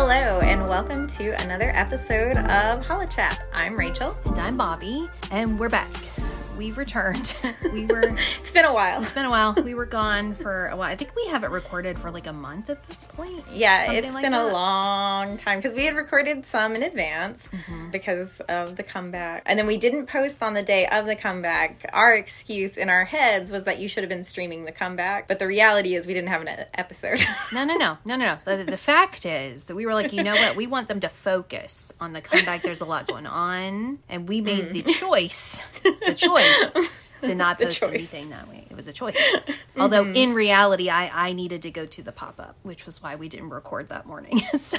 Hello, and welcome to another episode of Holla Chat. I'm Rachel. And I'm Bobby, and we're back. We've returned. It's been a while. We were gone for a while. I think we haven't recorded for like a month at this point. Yeah, it's been a long time because we had recorded some in advance because of the comeback. And then we didn't post on the day of the comeback. Our excuse in our heads was that you should have been streaming the comeback. But the reality is we didn't have an episode. No. The fact is that we were like, you know what? We want them to focus on the comeback. There's a lot going on. And we made the choice to not post anything that way. It was a choice. Although in reality, I needed to go to the pop-up, which was why we didn't record that morning.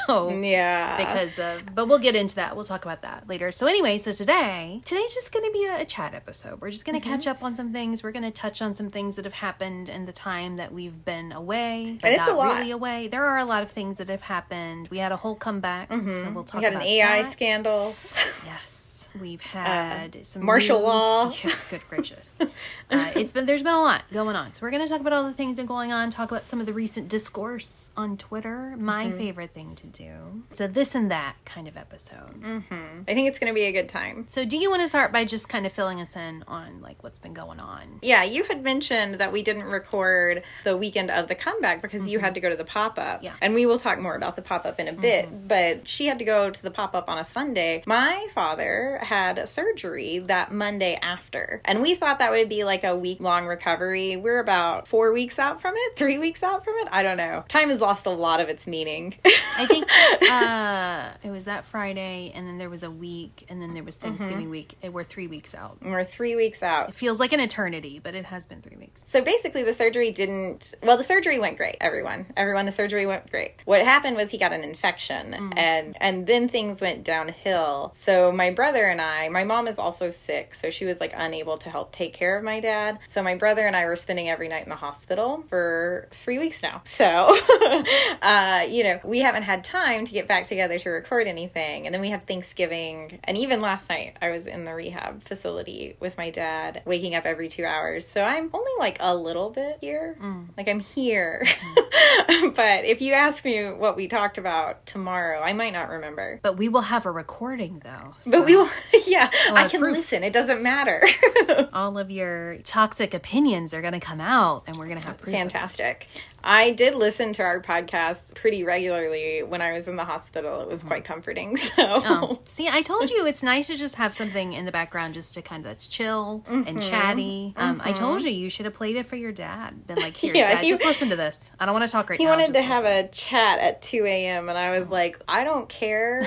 But we'll get into that. We'll talk about that later. So anyway, today's just going to be a chat episode. We're just going to catch up on some things. We're going to touch on some things that have happened in the time that we've been away. And it's a lot. Really away. There are a lot of things that have happened. We had a whole comeback, so we'll talk about that. We had an AI scandal. Yes. We've had some martial law. Yeah, good gracious. There's been a lot going on. So we're going to talk about all the things that are going on, talk about some of the recent discourse on Twitter. My favorite thing to do. It's a this and that kind of episode. I think it's going to be a good time. So do you want to start by just kind of filling us in on like what's been going on? Yeah, you had mentioned that we didn't record the weekend of the comeback because you had to go to the pop-up. Yeah. And we will talk more about the pop-up in a bit, but she had to go to the pop-up on a Sunday. My father had surgery that Monday after, and we thought that would be like a week-long recovery. We're about 4 weeks out from it, 3 weeks out from it. I don't know. Time has lost a lot of its meaning. I think it was that Friday, and then there was a week, and then there was Thanksgiving week. We're 3 weeks out. We're 3 weeks out. It feels like an eternity, but it has been 3 weeks. So basically the surgery went great, everyone, the surgery went great. What happened was he got an infection, and then things went downhill. So my brother and my mom is also sick, so she was like unable to help take care of my dad. So my brother and I were spending every night in the hospital for 3 weeks now. So, we haven't had time to get back together to record anything. And then we had Thanksgiving. And even last night, I was in the rehab facility with my dad, waking up every 2 hours. So I'm only like a little bit here. Like I'm here. But if you ask me what we talked about tomorrow, I might not remember. But we will have a recording though. So. But we will, I can listen. It doesn't matter. All of your toxic opinions are going to come out, and we're going to have proof. Fantastic. I did listen to our podcast pretty regularly when I was in the hospital. It was quite comforting. So, see, I told you it's nice to just have something in the background just to kind of that's chill and chatty. I told you should have played it for your dad. Been like, here, Dad, just listen to this. I don't want to talk right now. He wanted to have a chat at 2 a.m. and I was like, I don't care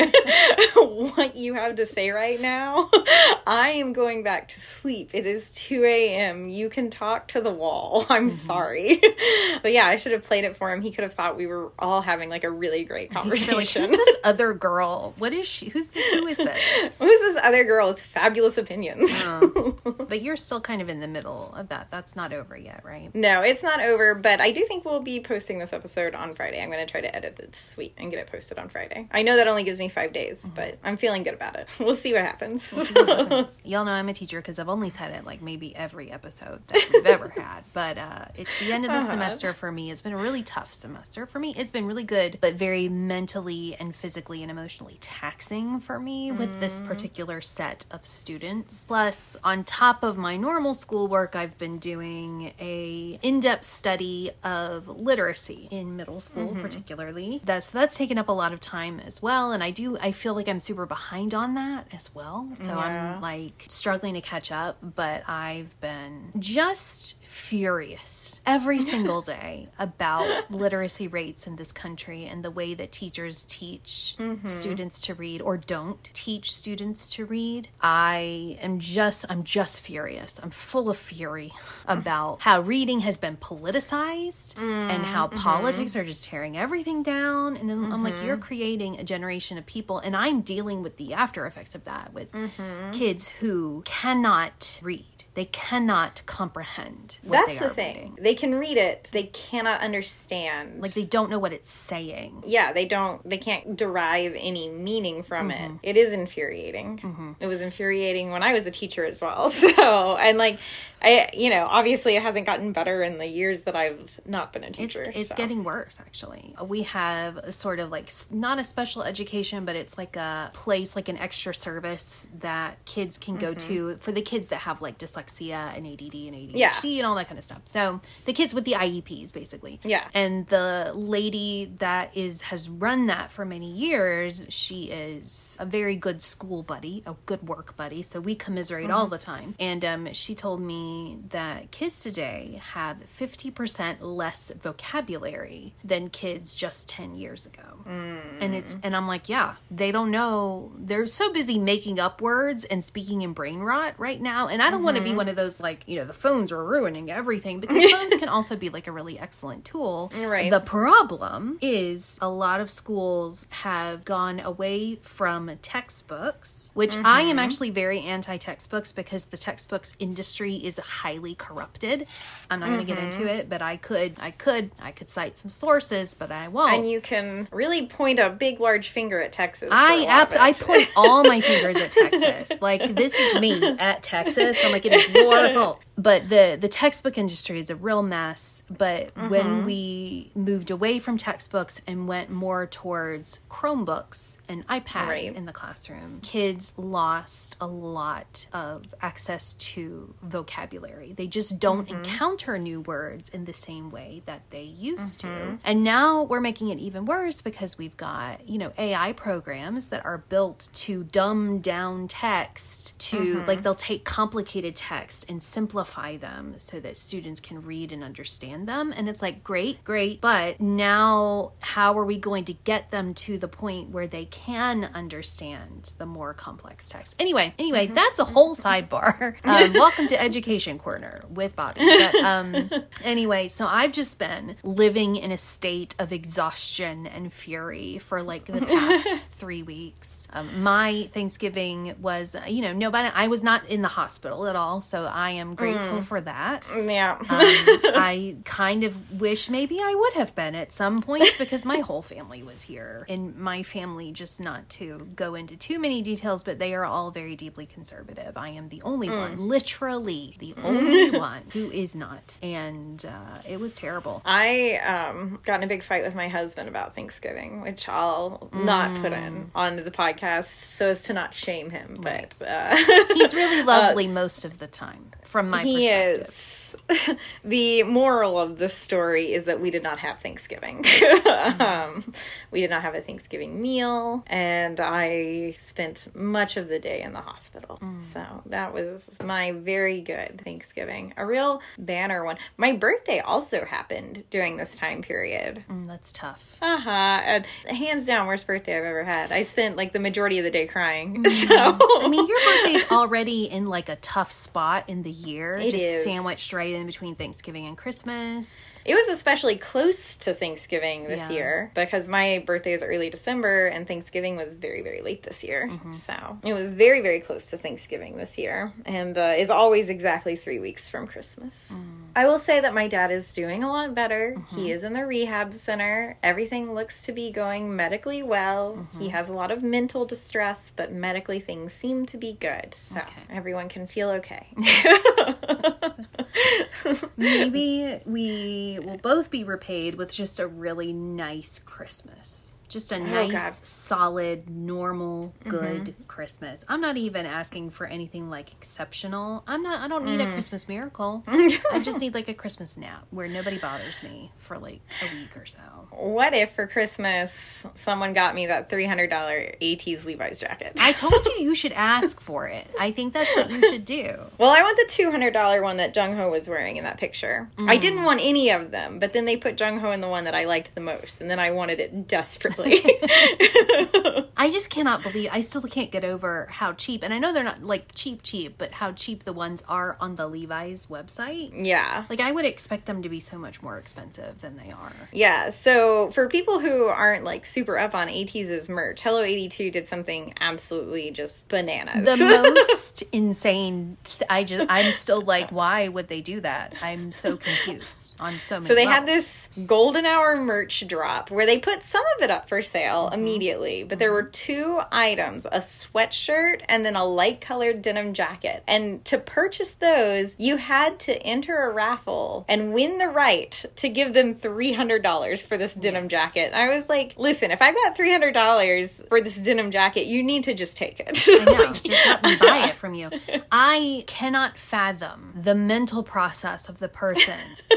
what you have to say right now. I am going back to sleep. It is 2 a.m. You can talk to the wall. I'm sorry. But yeah, I should have played it for him. He could have thought we were all having like a really great conversation. Like, who's this other girl? What is she? Who is this? Who's this other girl with fabulous opinions? But you're still kind of in the middle of that. That's not over yet, right? No, it's not over, but I do think we'll be posting this episode on Friday. I'm going to try to edit this week and get it posted on Friday. I know that only gives me 5 days, but I'm feeling good about it. We'll see what happens. Y'all know I'm a teacher because I've only said it like maybe every episode that we've ever had. But it's the end of the semester for me. It's been a really tough semester for me. It's been really good, but very mentally and physically and emotionally taxing for me with this particular set of students. Plus, on top of my normal schoolwork, I've been doing a in-depth study of literacy in middle school, particularly. That's taken up a lot of time as well. And I feel like I'm super behind on that as well. So I'm like struggling to catch up, but I've been just furious every single day about literacy rates in this country and the way that teachers teach students to read or don't teach students to read. I'm just furious. I'm full of fury about how reading has been politicized and how politics are just tearing everything down. And I'm like, you're creating a generation of people, and I'm dealing with the after effects of that with kids who cannot read. They cannot comprehend what That's they are the thing. reading. They can read it. They cannot understand. Like, they don't know what it's saying. Yeah, they can't derive any meaning from it. It is infuriating. It was infuriating when I was a teacher as well. So, and like, obviously it hasn't gotten better in the years that I've not been a teacher. It's getting worse, actually. We have a sort of like, not a special education, but it's like a place, like an extra service that kids can go to for the kids that have like dyslexia and ADD and ADHD and all that kind of stuff. So the kids with the IEPs, basically. Yeah. And the lady that has run that for many years, she is a very good school buddy, a good work buddy. So we commiserate all the time. And she told me that kids today have 50% less vocabulary than kids just 10 years ago. And I'm like, yeah, they don't know. They're so busy making up words and speaking in brain rot right now. And I don't want to be one of those, like, the phones are ruining everything, because phones can also be like a really excellent tool. Right. The problem is a lot of schools have gone away from textbooks, which I am actually very anti-textbooks, because the textbooks industry is highly corrupted. I'm not going to get into it, but I could cite some sources, but I won't. And you can really point a big, large finger at Texas. I point all my fingers at Texas. Like, this is me at Texas. I'm like, it is your fault. But the textbook industry is a real mess. But when we moved away from textbooks and went more towards Chromebooks and iPads in the classroom, kids lost a lot of access to vocabulary. They just don't encounter new words in the same way that they used to. And now we're making it even worse, because we've got, AI programs that are built to dumb down text to, like, they'll take complicated text and simplify them so that students can read and understand them. And it's like, great, but now how are we going to get them to the point where they can understand the more complex text? Anyway, that's a whole sidebar. Welcome to Education Corner with Bobby. But anyway, so I've just been living in a state of exhaustion and fury for like the past 3 weeks. My Thanksgiving was, I was not in the hospital at all, so I am grateful for that. Yeah. I kind of wish maybe I would have been at some points, because my whole family was here. And my family, just not to go into too many details, but they are all very deeply conservative. I am the only one, literally the only one who is not. And it was terrible. I got in a big fight with my husband about Thanksgiving, which I'll not put on the podcast so as to not shame him. But he's really lovely most of the time, from my perspective. He is. The moral of the story is that we did not have Thanksgiving. We did not have a Thanksgiving meal, and I spent much of the day in the hospital. So that was my very good Thanksgiving. A real banner one. My birthday also happened during this time period. That's tough. And hands down, worst birthday I've ever had. I spent like the majority of the day crying. So I mean, your birthday's already in like a tough spot in the year. It just is. Sandwiched right in between Thanksgiving and Christmas. It was especially close to Thanksgiving this year, because my birthday is early December and Thanksgiving was very, very late this year. So it was very, very close to Thanksgiving this year, and is always exactly 3 weeks from Christmas. I will say that my dad is doing a lot better. He is in the rehab center. Everything looks to be going medically well. He has a lot of mental distress, but medically things seem to be good. So everyone can feel okay. Maybe we will both be repaid with just a really nice Christmas. Just a nice, solid, normal, good Christmas. I'm not even asking for anything like exceptional. I don't need a Christmas miracle. I just need like a Christmas nap where nobody bothers me for like a week or so. What if for Christmas someone got me that $300 ATEEZ Levi's jacket? I told you should ask for it. I think that's what you should do. Well, I want the $200 one that Jung Ho was wearing in that picture. I didn't want any of them, but then they put Jung Ho in the one that I liked the most, and then I wanted it desperately. I just cannot believe, I still can't get over how cheap, and I know they're not like cheap, but how cheap the ones are on the Levi's website. Yeah. Like, I would expect them to be so much more expensive than they are. Yeah, so for people who aren't like super up on ATEEZ's merch, Hello 82 did something absolutely just bananas. The most insane, I'm still like, why would they do that? I'm so confused on so many So they levels. had this golden hour merch drop where they put some of it up for sale immediately, but there were 2 items, a sweatshirt and then a light colored denim jacket. And to purchase those, you had to enter a raffle and win the right to give them $300 for this denim jacket. I was like, listen, if I got $300 for this denim jacket, you need to just take it. I know, just let me buy it from you. I cannot fathom the mental process of the person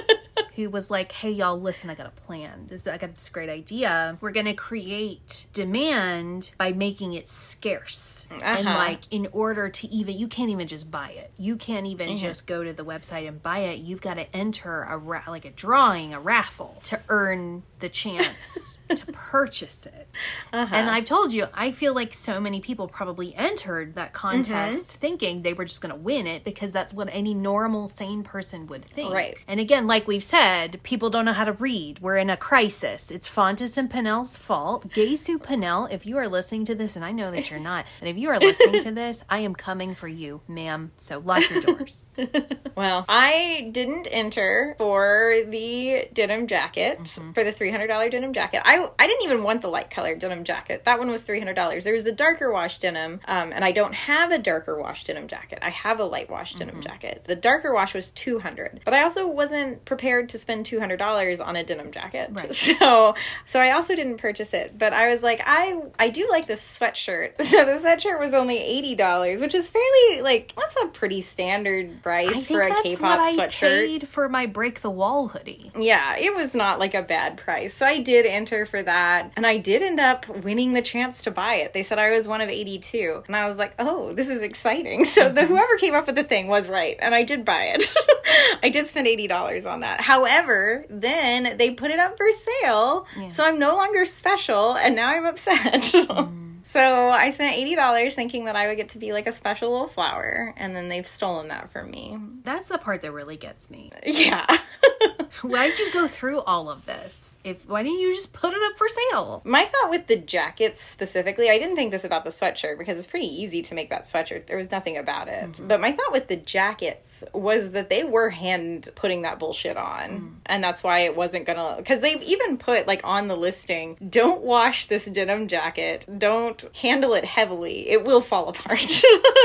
who was like, hey, y'all, listen, I got a plan. I got this great idea. We're going to create demand by making it scarce. And like, in order to even, you can't even just buy it. You can't even just go to the website and buy it. You've got to enter a drawing, a raffle to earn the chance to purchase it. And I've told you, I feel like so many people probably entered that contest thinking they were just going to win it because that's what any normal, sane person would think. Right. And again, like we've said, people don't know how to read. We're in a crisis. It's Fontes and Pinnell's fault. Gaysu Pinnell, if you are listening to this, and I know that you're not, and if you are listening to this, I am coming for you, ma'am. So lock your doors. Well, I didn't enter for the denim jacket, for the $300 denim jacket. I didn't even want the light colored denim jacket. That one was $300. There was a darker wash denim, and I don't have a darker wash denim jacket. I have a light wash denim jacket. The darker wash was $200, but I also wasn't prepared to spend $200 on a denim jacket. Right. So I also didn't purchase it, but I was like, I do like this sweatshirt. So the sweatshirt was only $80, which is fairly, like, that's a pretty standard price for a K-pop that's what I sweatshirt. paid for my Break the Wall hoodie. Yeah, it was not like a bad price. So I did enter for that, and I did end up winning the chance to buy it. They said I was one of 82, and I was like, oh, this is exciting. So whoever came up with the thing was right, and I did buy it. I did spend $80 on that. However, then they put it up for sale, so I'm no longer special, and now I'm upset. So I spent $80 thinking that I would get to be like a special little flower, and then they've stolen that from me. That's the part that really gets me. Yeah. Why'd you go through all of this? Why didn't you just put it up for sale? My thought with the jackets specifically, I didn't think this about the sweatshirt because it's pretty easy to make that sweatshirt. There was nothing about it. But my thought with the jackets was that they were hand putting that bullshit on. And that's why it wasn't gonna, because they've even put like on the listing, don't wash this denim jacket. Don't handle it heavily. It will fall apart.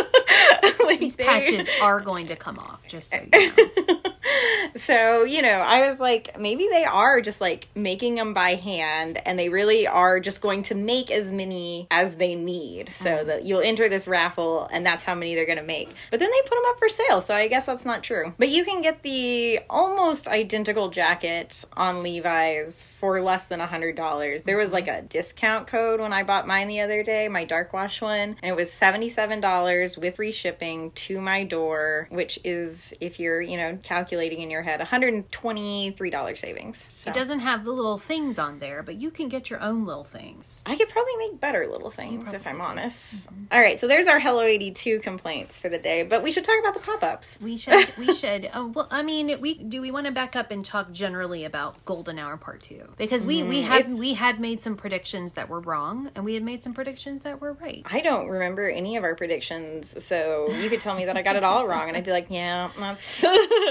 Like These patches are going to come off, just so you know. So, I was like, maybe they are just like making them by hand, and they really are just going to make as many as they need. So that you'll enter this raffle, and that's how many they're going to make. But then they put them up for sale, so I guess that's not true. But you can get the almost identical jacket on Levi's for less than $100. There was like a discount code when I bought mine the other day, my dark wash one, and it was $77 with free shipping to my door, which is, if you're, calculating in your head, $123 savings. So It doesn't have the little things on there, but you can get your own little things. I could probably make better little things if I'm honest. All right, so there's our Hello 82 complaints for the day, but we should talk about the pop-ups. We should. Well, I mean, we want to back up and talk generally about Golden Hour Part 2 because we had made some predictions that were wrong, and we had made some predictions that were right. I don't remember any of our predictions, so you could tell me that I got it all wrong, and I'd be like, yeah, that's.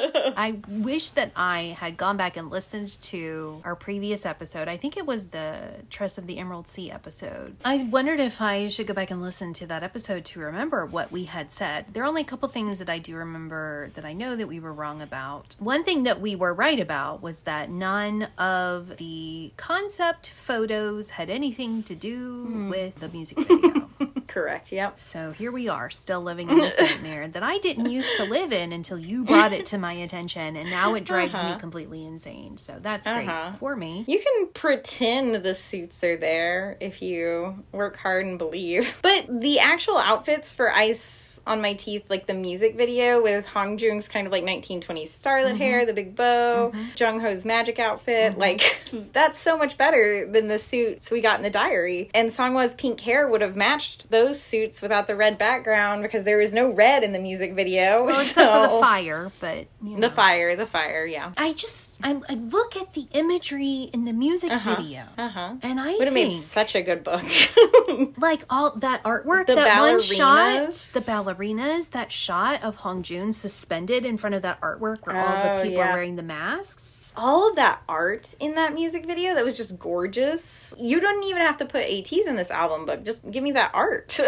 I wish that I had gone back and listened to our previous episode. I think it was the Tress of the Emerald Sea episode. I wondered if I should go back and listen to that episode to remember what we had said. There are only a couple things that I do remember that I know that we were wrong about. One thing that we were right about was that none of the concept photos had anything to do with the music video. Correct, yep. So here we are, still living in this nightmare that I didn't used to live in until you brought it to my attention, and now it drives me completely insane. So that's great for me. You can pretend the suits are there if you work hard and believe. But the actual outfits for Ice on My Teeth, like the music video with Hong Joong's kind of like 1920s starlet hair, the big bow, Jung Ho's magic outfit, like that's so much better than the suits we got in the diary. And Songhwa's pink hair would have matched those suits without the red background because there was no red in the music video. Well, except for the fire, but you know. The fire, yeah. I look at the imagery in the music video, and I would have made such a good book. Like all that artwork, the that one shot, ballerinas. the ballerinas, that shot of Hong Joong suspended in front of that artwork where all the people are wearing the masks. All of that art in that music video that was just gorgeous. You don't even have to put ATs in this album book. Just give me that art.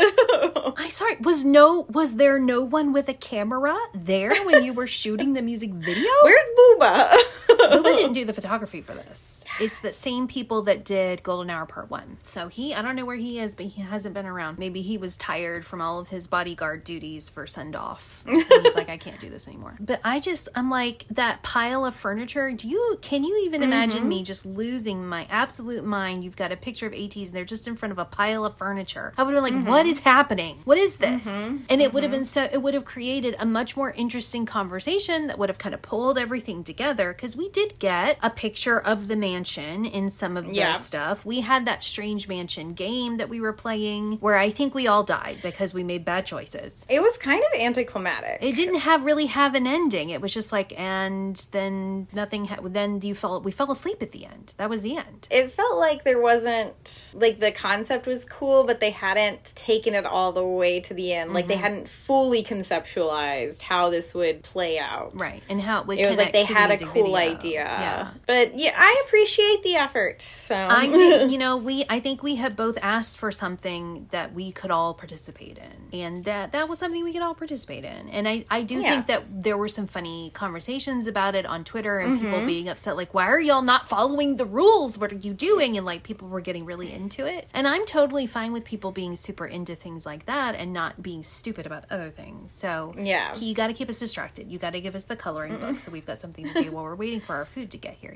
Was there no one with a camera there when you were shooting the music video? Where's Booba? Booba didn't do the photography for this. It's the same people that did Golden Hour Part 1. So I don't know where he is, but he hasn't been around. Maybe he was tired from all of his bodyguard duties for send-off. And he's like, I can't do this anymore. But I'm like, that pile of furniture, can you even imagine me just losing my absolute mind? You've got a picture of ATs and they're just in front of a pile of furniture. I would have been like, what is happening? What is this? And it would have been it would have created a much more interesting conversation that would have kind of pulled everything together, because we did get a picture of the mansion in some of the stuff. We had that Strange Mansion game that we were playing where I think we all died because we made bad choices. It was kind of anticlimactic. It didn't really have an ending. It was just like, and then nothing. Then we fell asleep at the end. That was the end. It felt like there wasn't, like, the concept was cool, but they hadn't taken it all the way to the end. Like, they hadn't fully conceptualized how this would play out. Right. And how it would It was like they had a cool idea. Yeah. But yeah, I appreciate the effort. So I did, I think we have both asked for something that we could all participate in. And that was something we could all participate in. And I do think that there were some funny conversations about it on Twitter and people being upset, like, why are y'all not following the rules? What are you doing? And like people were getting really into it. And I'm totally fine with people being super into things like that and not being stupid about other things. So you got to keep us distracted. You got to give us the coloring book so we've got something to do while we're waiting for our food to get here,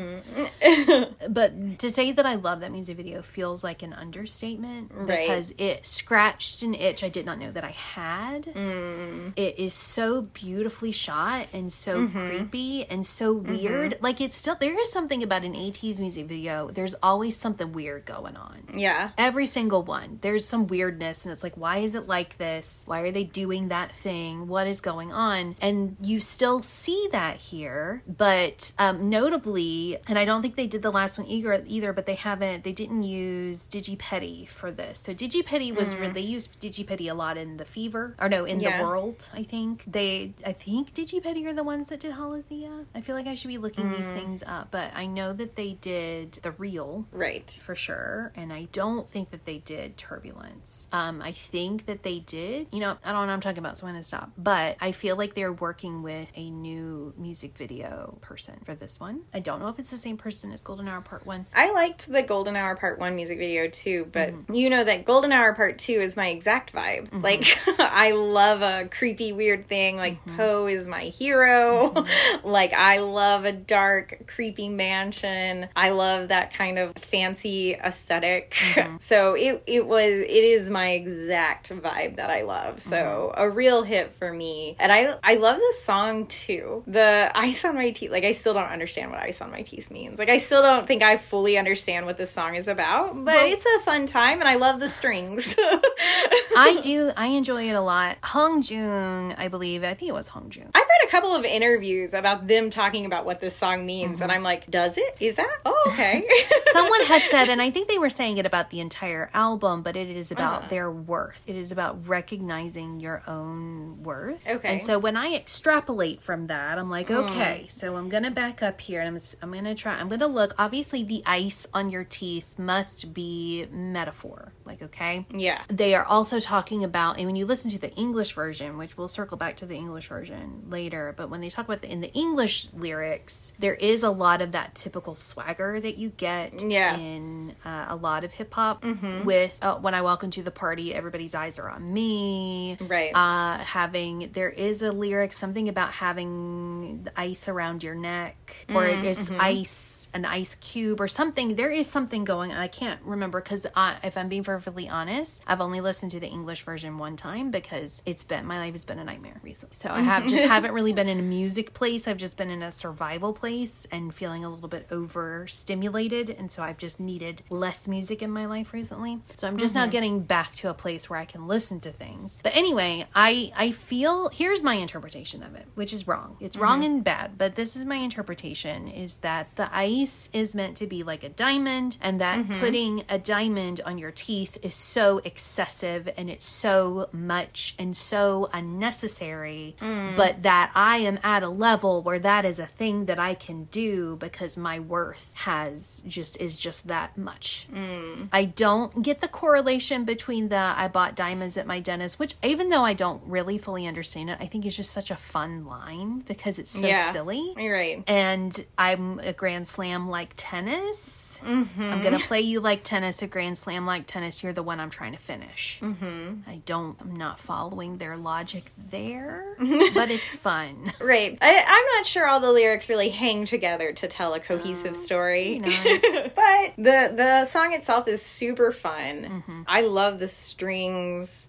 But to say that I love that music video feels like an understatement, because it scratched an itch I did not know that I had. It is so beautifully shot and so creepy and so weird. Like, it's still, there is something about an ATEEZ music video. There's always something weird going on. Yeah. Every single one. There's some weirdness, and it's like, why is it like this? Why are they doing that thing? What is going on? And you still see that here, but notably, and I don't think they did the last one either, but they didn't use Digipedi for this. So Digipedi was they used Digipedi a lot in The Fever, or no, in The World, I think. I think Digipedi are the ones that did Halazia. I feel like I should be looking these things up, but I know that they did The Real. Right. For sure. And I don't think that they did Turbulence. I think that they did, I don't know what I'm talking about, so I'm going to stop. But I feel like they're working with a new music video person for this one. I don't know if it's the same person as Golden Hour Part 1. I liked the Golden Hour Part 1 music video too, but you know that Golden Hour Part 2 is my exact vibe. Like, I love a creepy, weird thing. Like, Poe is my hero. Like, I love a dark, creepy mansion. I love that kind of fancy aesthetic. So it is my exact vibe that I love. So a real hit for me. And I love this song too. The Ice on My Teeth. Like, I still don't understand what Ice on My Teeth means. Like, I still don't think I fully understand what this song is about, but it's a fun time and I love the strings. I do. I enjoy it a lot. Hong Joong, I think it was Hong Joong. I've read a couple of interviews about them talking about what this song means, and I'm like, does it? Is that? Oh, okay. Someone had said, and I think they were saying it about the entire album, but it is about their worth. It is about recognizing your own worth. Okay. And so when I extrapolate from that, I'm like, okay, so I'm going to back up here, and I'm going to look. Obviously, the ice on your teeth must be metaphor. Like, okay? Yeah. They are also talking about, and when you listen to the English version, which we'll circle back to the English version later, but when they talk about in the English lyrics, there is a lot of that typical swagger that you get in a lot of hip hop with when I walk into the party, everybody's eyes are on me. Right. There is a lyric, something about having the ice around your neck, or it is an ice cube or something. There is something going on. I can't remember because if I'm being perfectly honest, I've only listened to the English version one time because my life has been a nightmare recently. So I haven't really been in a music place. I've just been in a survival place and feeling a little bit overstimulated. And so I've just needed less music in my life recently. So I'm just now getting back to a place where I can listen to things. But anyway, I feel, here's my interpretation of it, which is wrong. It's wrong and bad, but this is my interpretation, is that the ice is meant to be like a diamond, and that putting a diamond on your teeth is so excessive and it's so much and so unnecessary, but that I am at a level where that is a thing that I can do because my worth is just that much. I don't get the correlation between I bought diamonds at my dentist, which even though I don't really fully understand it, I think it's just such a fun line because it's so silly. You're right. And I'm a Grand Slam like tennis. I'm going to play you like tennis, a Grand Slam like tennis. You're the one I'm trying to finish. I'm not following their logic there, but it's fun. Right. I'm not sure all the lyrics really hang together to tell a cohesive story. But the song itself is super fun. I love the strings.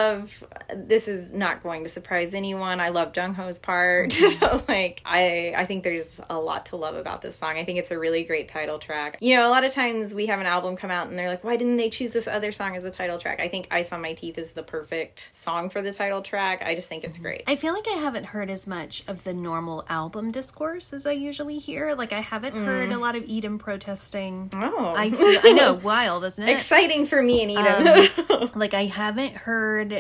This is not going to surprise anyone, I love Jungho's part. Like, I think there's a lot to love about this song. I think it's a really great title track. You know, a lot of times we have an album come out and they're like, why didn't they choose this other song as a title track? I think Ice on My Teeth is the perfect song for the title track. I just think it's great. I feel like I haven't heard as much of the normal album discourse as I usually hear. Like, I haven't heard a lot of Edom protesting. Oh. I know, wild, isn't it? Exciting for me and Edom. Like, I haven't heard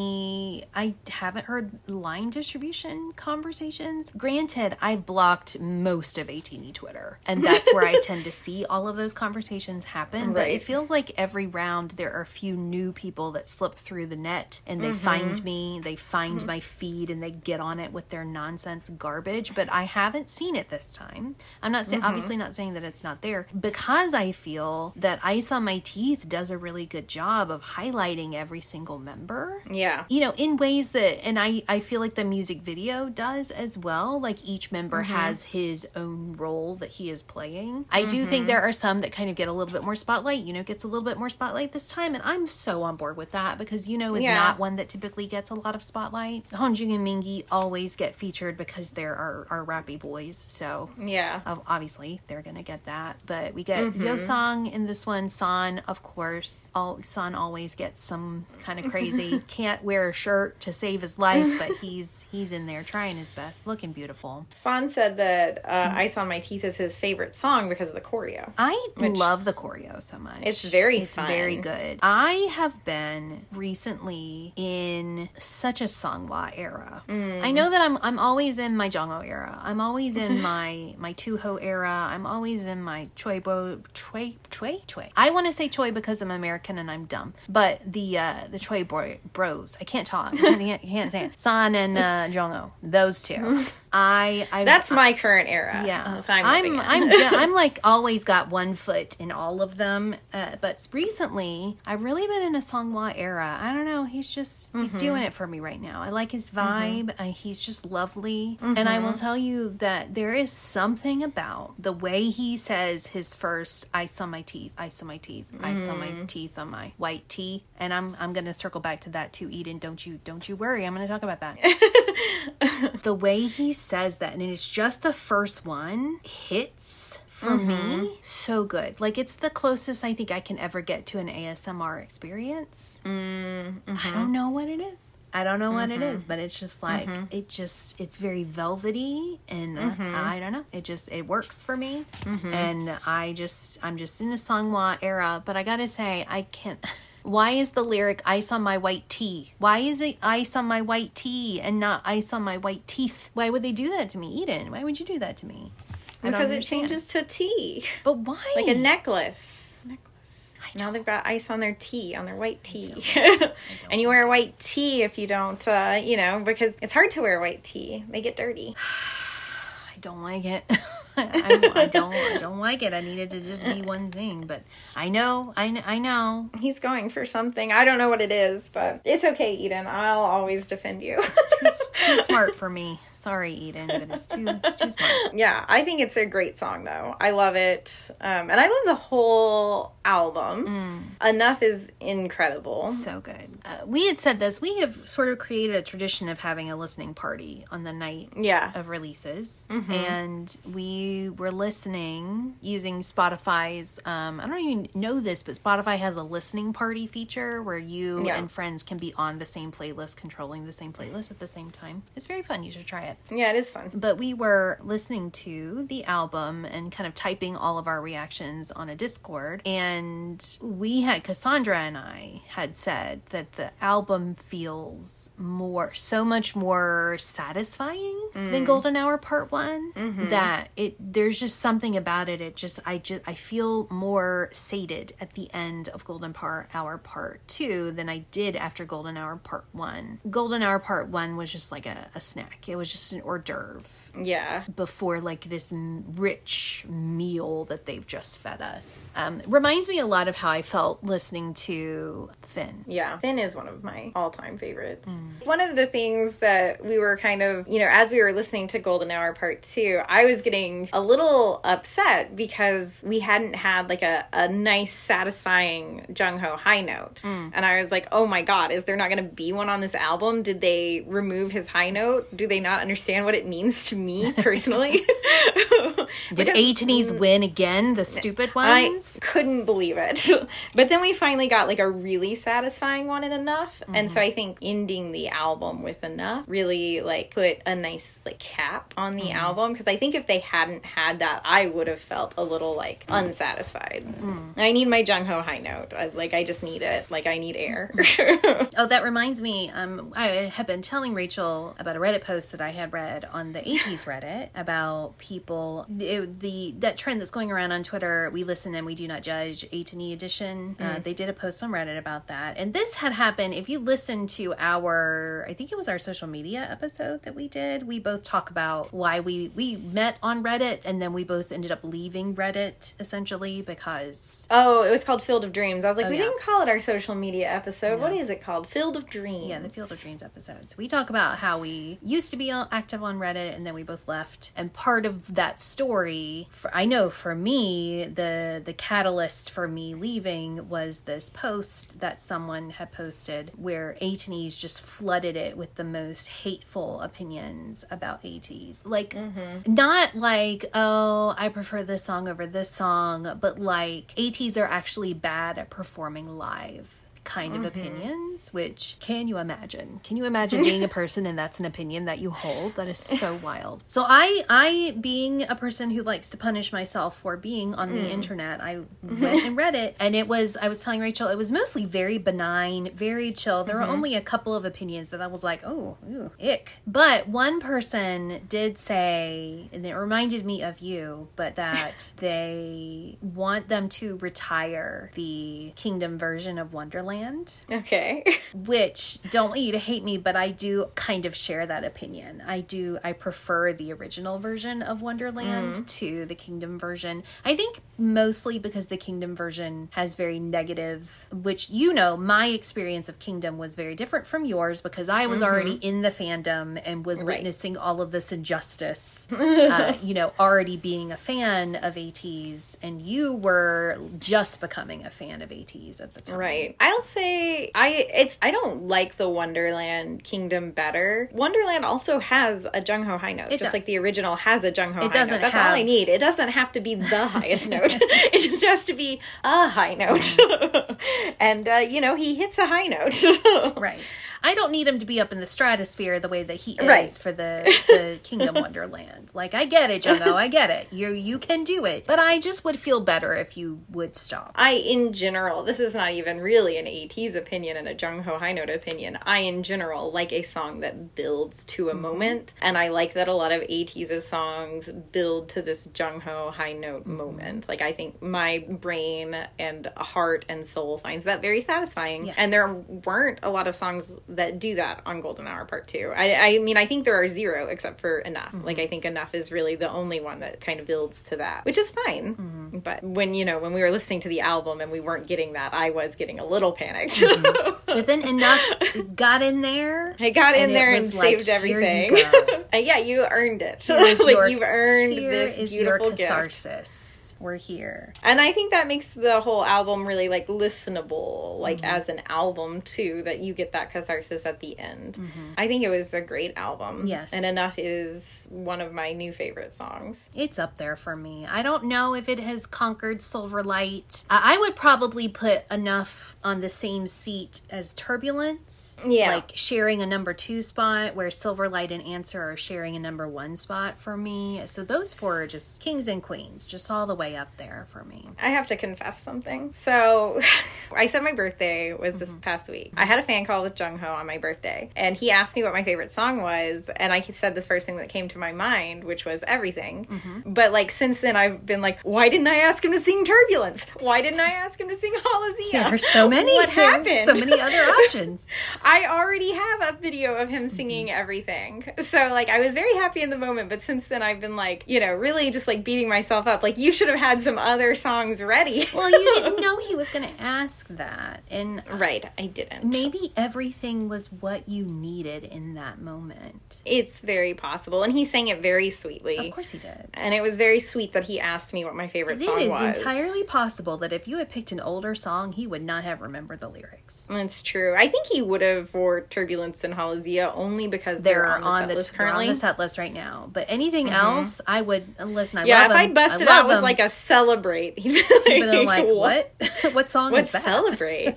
line distribution conversations. Granted, I've blocked most of 18E Twitter, and that's where I tend to see all of those conversations happen. Right. But it feels like every round there are a few new people that slip through the net, and they find me, they find my feed, and they get on it with their nonsense garbage. But I haven't seen it this time. I'm not saying, obviously not saying that it's not there, because I feel that Ice on My Teeth does a really good job of highlighting every single member. Yeah. You know, in ways that, and I feel like the music video does as well. Like, each member has his own role that he is playing. I do think there are some that kind of get a little bit more spotlight. Gets a little bit more spotlight this time, and I'm so on board with that because is not one that typically gets a lot of spotlight. Hongjung and Mingi always get featured because they're our rappy boys, so yeah, obviously they're gonna get that. But we get Yeosang in this one. San, of course. San always gets some kind of crazy, can't wear a shirt to save his life, but he's in there trying his best, looking beautiful. San said that Ice on My Teeth is his favorite song because of the choreo. I love the choreo so much. It's very It's fun. very good. I have been recently in such a Songhwa era. I know that I'm always in my Jongho era. I'm always in my Tuho era. I'm always in my Choi. I want to say Choi because I'm American and I'm dumb. But the Choi bros. I can't talk. I can't say it. San and Jongho. Those two. That's my current era. Yeah, I'm like always got one foot in all of them. But recently, I've really been in a Songhwa era. I don't know. He's doing it for me right now. I like his vibe. He's just lovely. And I will tell you that there is something about the way he says his first ice on my teeth, ice on my teeth, ice on my teeth on my white tea. And I'm gonna circle back to that too, Eden. Don't you worry. I'm gonna talk about that. The way he says that, and it's just the first one, hits for me so good. Like, it's the closest I think I can ever get to an ASMR experience. I don't know what it is. I don't know what it is, but it's just like, it's very velvety, and I don't know. It works for me. And I'm just in a Songhwa era, but I gotta say, I can't. Why is the lyric ice on my white tea? Why is it ice on my white tea and not ice on my white teeth? Why would they do that to me, Eden? Why would you do that to me? Because it changes to tea. But why? Like a necklace. Now they've got ice on their tea, on their white tea. And you wear white tea if you don't, because it's hard to wear white tea. They get dirty. I don't like it. I don't like it. I need it to just be one thing, but I know. He's going for something. I don't know what it is, but it's okay, Eden. I'll always defend you. It's too smart for me. Sorry, Eden, but it's too smart. Yeah, I think it's a great song, though. I love it. And I love the whole album. Enough is incredible. So good. We had said this. We have sort of created a tradition of having a listening party on the night of releases. And we were listening using Spotify's, I don't even know this, but Spotify has a listening party feature where you and friends can be on the same playlist, controlling the same playlist at the same time. It's very fun. You should try it. Yeah, it is fun. But we were listening to the album and kind of typing all of our reactions on a Discord. And Cassandra and I had said that the album feels so much more satisfying than Golden Hour Part 1. That there's just something about it. I feel more sated at the end of Golden Hour Part 2 than I did after Golden Hour Part 1. Golden Hour Part 1 was just like a snack. It was just an hors d'oeuvre. Yeah. Before like this rich meal that they've just fed us. Reminds me a lot of how I felt listening to Finn. Yeah. Finn is one of my all-time favorites. One of the things that we were kind of, as we were listening to Golden Hour Part 2, I was getting a little upset because we hadn't had like a nice, satisfying Jung-ho high note. And I was like, oh my god, is there not going to be one on this album? Did they remove his high note? Do they not understand what it means to me personally? Did A-Teens win again, the stupid ones? I couldn't believe it. But then we finally got like a really satisfying one in Enough. And so I think ending the album with Enough really like put a nice like cap on the album. Because I think if they hadn't had that, I would have felt a little like unsatisfied. I need my Jung-ho high note. I just need it. Like I need air. Oh, that reminds me. I have been telling Rachel about a Reddit post that I had read on the 80s Reddit about people, that trend that's going around on Twitter, we listen and we do not judge, A-to-E edition. They did a post on Reddit about that. And this had happened, if you listen to I think it was our social media episode that we did, we both talk about why we met on Reddit and then we both ended up leaving Reddit essentially because... Oh, it was called Field of Dreams. I was like, we didn't call it our social media episode. No. What is it called? Field of Dreams. Yeah, the Field of Dreams episodes. We talk about how we used to be active on Reddit and then we both left. And part of that story, I know for me, the catalyst for me leaving was this post that someone had posted where A-Teens just flooded it with the most hateful opinions about A-Teens. Like, not like, oh, I prefer this song over this song, but like, A-Teens are actually bad at performing live kind of opinions, which can you imagine being a person and that's an opinion that you hold? That is so wild. So I being a person who likes to punish myself for being on the internet, I went and read it, and I was telling Rachel it was mostly very benign, very chill. There were only a couple of opinions that I was like, oh, ew, ick. But one person did say, and it reminded me of you, but that they want them to retire the Kingdom version of Wonderland. Okay. Which, don't want you to hate me, but I do kind of share that opinion. I prefer the original version of Wonderland to the Kingdom version. I think mostly because the Kingdom version has very negative, which, my experience of Kingdom was very different from yours because I was already in the fandom and was witnessing all of this injustice, already being a fan of ATs, and you were just becoming a fan of ATs at the time. Right. I'll say I don't like the Wonderland Kingdom better. Wonderland also has a Jung-ho high note, just like the original has a Jung-ho high note. That's all I need. It doesn't have to be the highest note. It just has to be a high note. And he hits a high note. Right. I don't need him to be up in the stratosphere the way that he is for the Kingdom Wonderland. Like, I get it, Jung-ho, I get it. You can do it. But I just would feel better if you would stop. In general, this is not even really an ATEEZ opinion and a Jungho High Note opinion, I in general like a song that builds to a moment, and I like that a lot of ATEEZ's songs build to this Jungho High Note moment. Like, I think my brain and heart and soul finds that very satisfying. Yeah. And there weren't a lot of songs that do that on Golden Hour Part 2. I mean, I think there are zero except for Enough. Like, I think Enough is really the only one that kind of builds to that, which is fine. But when we were listening to the album and we weren't getting that, I was getting a little panicked. But then Enough got in there. I got in there and saved everything. Yeah, you earned it. Like, you've earned this beautiful catharsis. We're here. And I think that makes the whole album really, like, listenable, like, as an album, too, that you get that catharsis at the end. I think it was a great album. Yes. And Enough is one of my new favorite songs. It's up there for me. I don't know if it has conquered Silverlight. I would probably put Enough on the same seat as Turbulence. Yeah. Like, sharing a number 2 spot, where Silverlight and Answer are sharing a number 1 spot for me. So those 4 are just kings and queens, just all the way up there for me. I have to confess something. So, I said my birthday was this past week. I had a fan call with Jungho on my birthday, and he asked me what my favorite song was, and I said the first thing that came to my mind, which was Everything. But, like, since then, I've been like, why didn't I ask him to sing Turbulence? Why didn't I ask him to sing Halazia? There are so many. What happened? So many other options. I already have a video of him singing Everything. So, like, I was very happy in the moment, but since then I've been, like, really just, like, beating myself up. Like, you should have had some other songs ready. Well, you didn't know he was going to ask that. And right, I didn't. Maybe Everything was what you needed in that moment. It's very possible. And he sang it very sweetly. Of course he did. And it was very sweet that he asked me what my favorite song was. It is entirely possible that if you had picked an older song, he would not have remembered the lyrics. That's true. I think he would have for Turbulence and Halazia only because they're on the set list currently. They're on the set list right now. But anything else, I would listen. I love if him. I busted out with like a Celebrate, he'd be like, what? What song is that? Celebrate?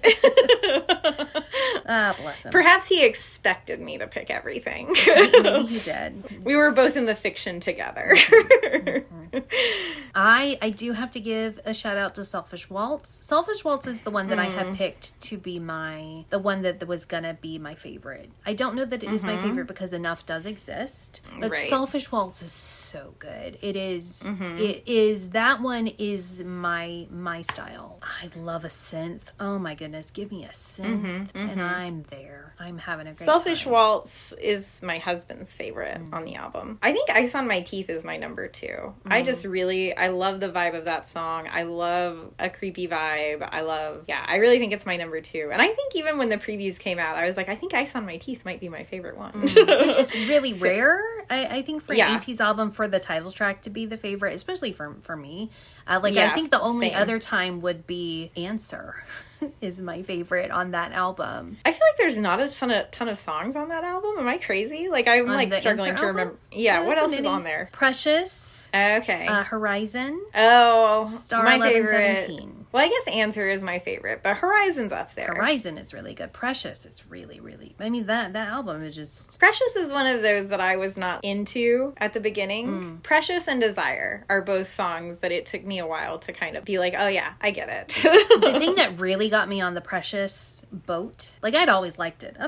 Bless him. Perhaps he expected me to pick Everything. Maybe he did. We were both in the fiction together. I do have to give a shout out to Selfish Waltz. Selfish Waltz is the one that I have picked to be the one that was gonna be my favorite. I don't know that it is my favorite because Enough does exist, but Selfish Waltz is so good. It is. It is. That one is my style. I love a synth. Oh my goodness, give me a synth, and I'm there. I'm having a great Selfish time. Waltz is my husband's favorite on the album. I think Ice on My Teeth is my number 2. I love the vibe of that song. I love a creepy vibe. I really think it's my number 2. And I think even when the previews came out, I was like, I think Ice on My Teeth might be my favorite one. Which is really rare, I think, for an ATEEZ album for the title track to be the favorite, especially for me. I think the only other time would be Answer. Is my favorite on that album. I feel like there's not a ton of songs on that album. Am I crazy? Like, I'm on like struggling to remember. Yeah, what else is on there? Precious. Okay. Horizon. Oh, Star my 1117. Favorite. Well, I guess Answer is my favorite, but Horizon's up there. Horizon is really good. Precious is really, really... I mean, that album is just... Precious is one of those that I was not into at the beginning. Precious and Desire are both songs that it took me a while to kind of be like, oh yeah, I get it. The thing that really got me on the Precious boat, like, I'd always liked it.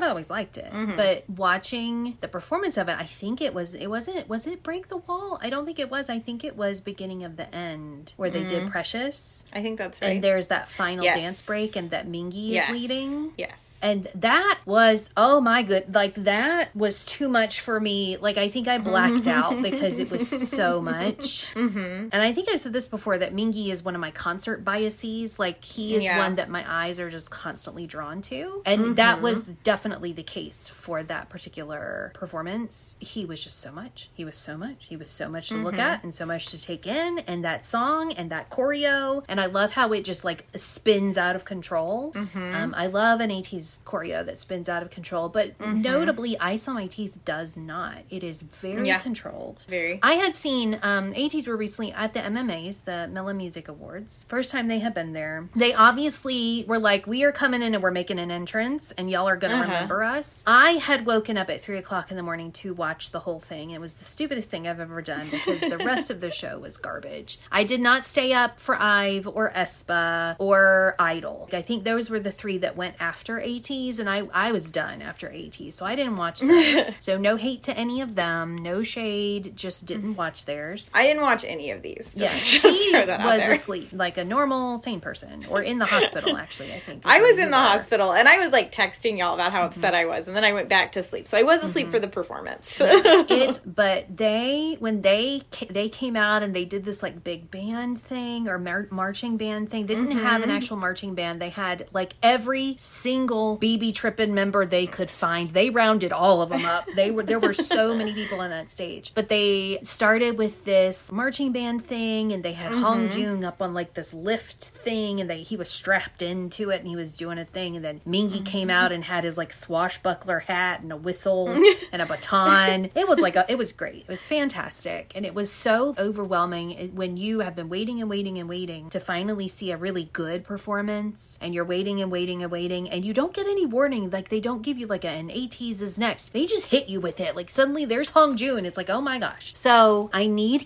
But watching the performance of it, I think was it Break the Wall? I don't think it was. I think it was Beginning of the End where they did Precious. I think that's right. And there's that final dance break and that Mingy is leading. Yes. And that was, oh my good, like, that was too much for me. Like, I think I blacked out because it was so much. And I think I said this before, that Mingy is one of my concert biases. Like, he is one that my eyes are just constantly drawn to. And that was definitely the case for that particular performance. He was just so much. He was so much. He was so much to look at and so much to take in. And that song and that choreo. And I love how it just like spins out of control. I love an ATEEZ choreo that spins out of control, but notably Ice on My Teeth does not. It is very controlled. Very. I had seen ATEEZ were recently at the MMAs, the Mellow Music Awards. First time they had been there. They obviously were like, we are coming in and we're making an entrance and y'all are gonna remember us. I had woken up at 3:00 in the morning to watch the whole thing. It was the stupidest thing I've ever done because the rest of the show was garbage. I did not stay up for IVE or aespa. Diva, or Idol. I think those were the three that went after ATEEZ, and I was done after ATEEZ, so I didn't watch those. So no hate to any of them, no shade, just didn't watch theirs. I didn't watch any of these. Yeah, she was asleep like a normal, sane person, or in the hospital, actually, I think. I was in the hospital, and I was like texting y'all about how upset I was, and then I went back to sleep. So I was asleep for the performance. But when they came out and they did this like big band thing or marching band thing, they didn't have an actual marching band. They had like every single BB Trippin member they could find. They rounded all of them up. There were so many people on that stage. But they started with this marching band thing, and they had Hong Jung up on like this lift thing, and he was strapped into it, and he was doing a thing, and then Mingi came out and had his like swashbuckler hat and a whistle and a baton. It was great. It was fantastic, and it was so overwhelming when you have been waiting and waiting and waiting to finally see a really good performance, and you're waiting and waiting and waiting, and you don't get any warning. Like, they don't give you like an ATEEZ is next. They just hit you with it. Like, suddenly there's Hong Jun, and it's like, oh my gosh. So I need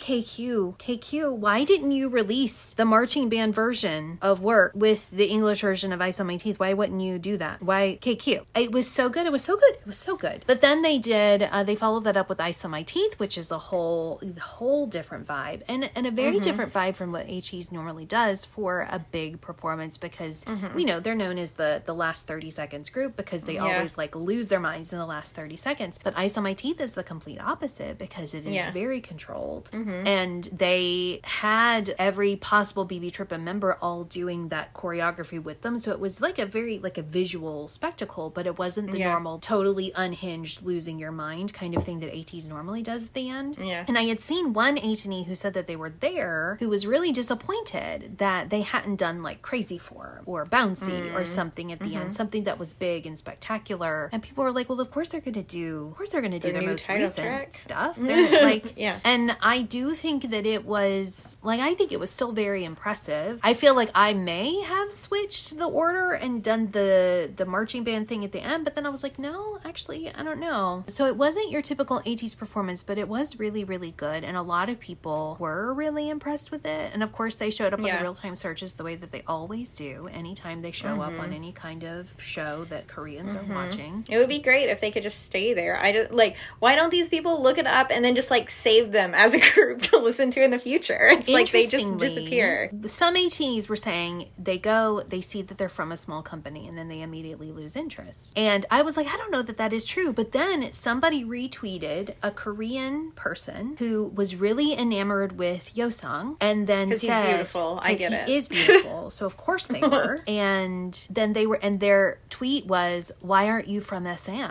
KQ, why didn't you release the marching band version of Work with the English version of Ice on My Teeth? Why wouldn't you do that? Why KQ? It was so good. It was so good. But then they followed that up with Ice on My Teeth, which is a whole different vibe, and a very different vibe from what ATEEZ normally does for a big performance, because we know they're known as the last 30 seconds group, because they always like lose their minds in the last 30 seconds. But Ice on My Teeth is the complete opposite, because it is very controlled, and they had every possible BB Trippin member all doing that choreography with them, so it was like a very like a visual spectacle, but it wasn't the normal totally unhinged losing your mind kind of thing that ATEEZ normally does at the end. And I had seen one ATEEZ who said that they were there who was really disappointed that they hadn't done like Crazy 4 or Bouncy or something at the end, something that was big and spectacular, and people were like, well, of course they're gonna do their most recent stuff. They're like, and I do think that it was like, I think it was still very impressive. I feel like I may have switched the order and done the marching band thing at the end, but then I was like, no, actually, I don't know. So it wasn't your typical ATEEZ performance, but it was really, really good, and a lot of people were really impressed with it. And of course, they showed up on the real-time searches the way that they always do anytime they show up on any kind of show that Koreans are watching. It would be great if they could just stay there. I just like, why don't these people look it up and then just like save them as a group to listen to in the future? It's like they just disappear. Some ATEEZ were saying they see that they're from a small company, and then they immediately lose interest. And I was like, I don't know that is true. But then somebody retweeted a Korean person who was really enamored with Yeosang, and then said, he's beautiful. I get it. He is beautiful. So of course they were. And then and their tweet was, why aren't you from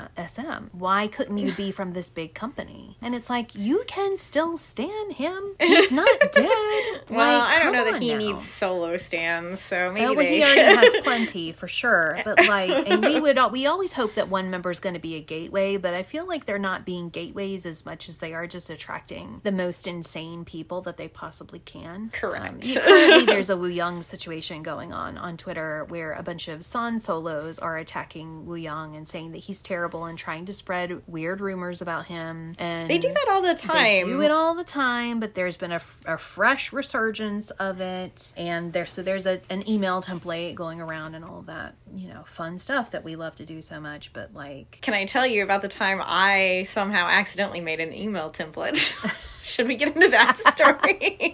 SM? Why couldn't you be from this big company? And it's like, you can still stan him. He's not dead. Well, I don't know that he needs solo stans, so maybe he already has plenty for sure. But like, and we always hope that one member is going to be a gateway, but I feel like they're not being gateways as much as they are just attracting the most insane people that they possibly can. Correct. Currently, there's a Woo Young situation going on Twitter where a bunch of San solos are attacking Woo Young and saying that he's terrible and trying to spread weird rumors about him. And they do that all the time. They do it all the time, but there's been a fresh resurgence of it, and there's an email template going around and all of that, fun stuff that we love to do so much. But like, can I tell you about the time I somehow accidentally made an email template? Should we get into that story?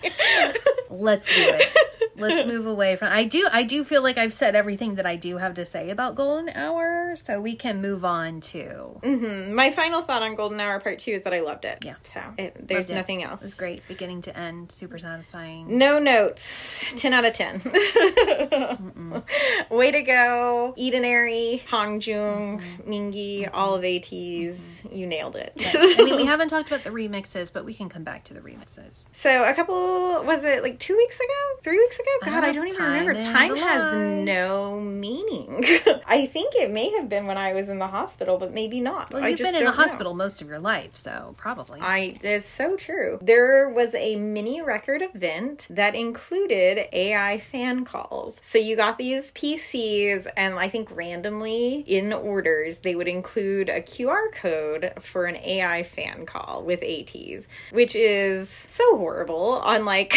Let's do it. Let's move away from. I do feel like I've said everything that I do have to say about Golden Hour, so we can move on to. My final thought on Golden Hour Part 2 is that I loved it. Yeah. So there's nothing else. It was great, beginning to end, super satisfying. No notes. 10 out of 10. Way to go, Edenary, Hong Jung, Mingi, all of ATEEZ. You nailed it. Yes. I mean, we haven't talked about the remixes, but we can come back to the remixes. So a couple, was it like 2 weeks ago? 3 weeks ago? God, I don't even remember. Time has no meaning. I think it may have been when I was in the hospital, but maybe not. Well, you've been in the hospital most of your life, so probably. It's so true. There was a mini record event that included AI fan calls. So you got these PCs, and I think randomly in orders, they would include a QR code for an AI fan call with ATEEZ, which which is so horrible on like,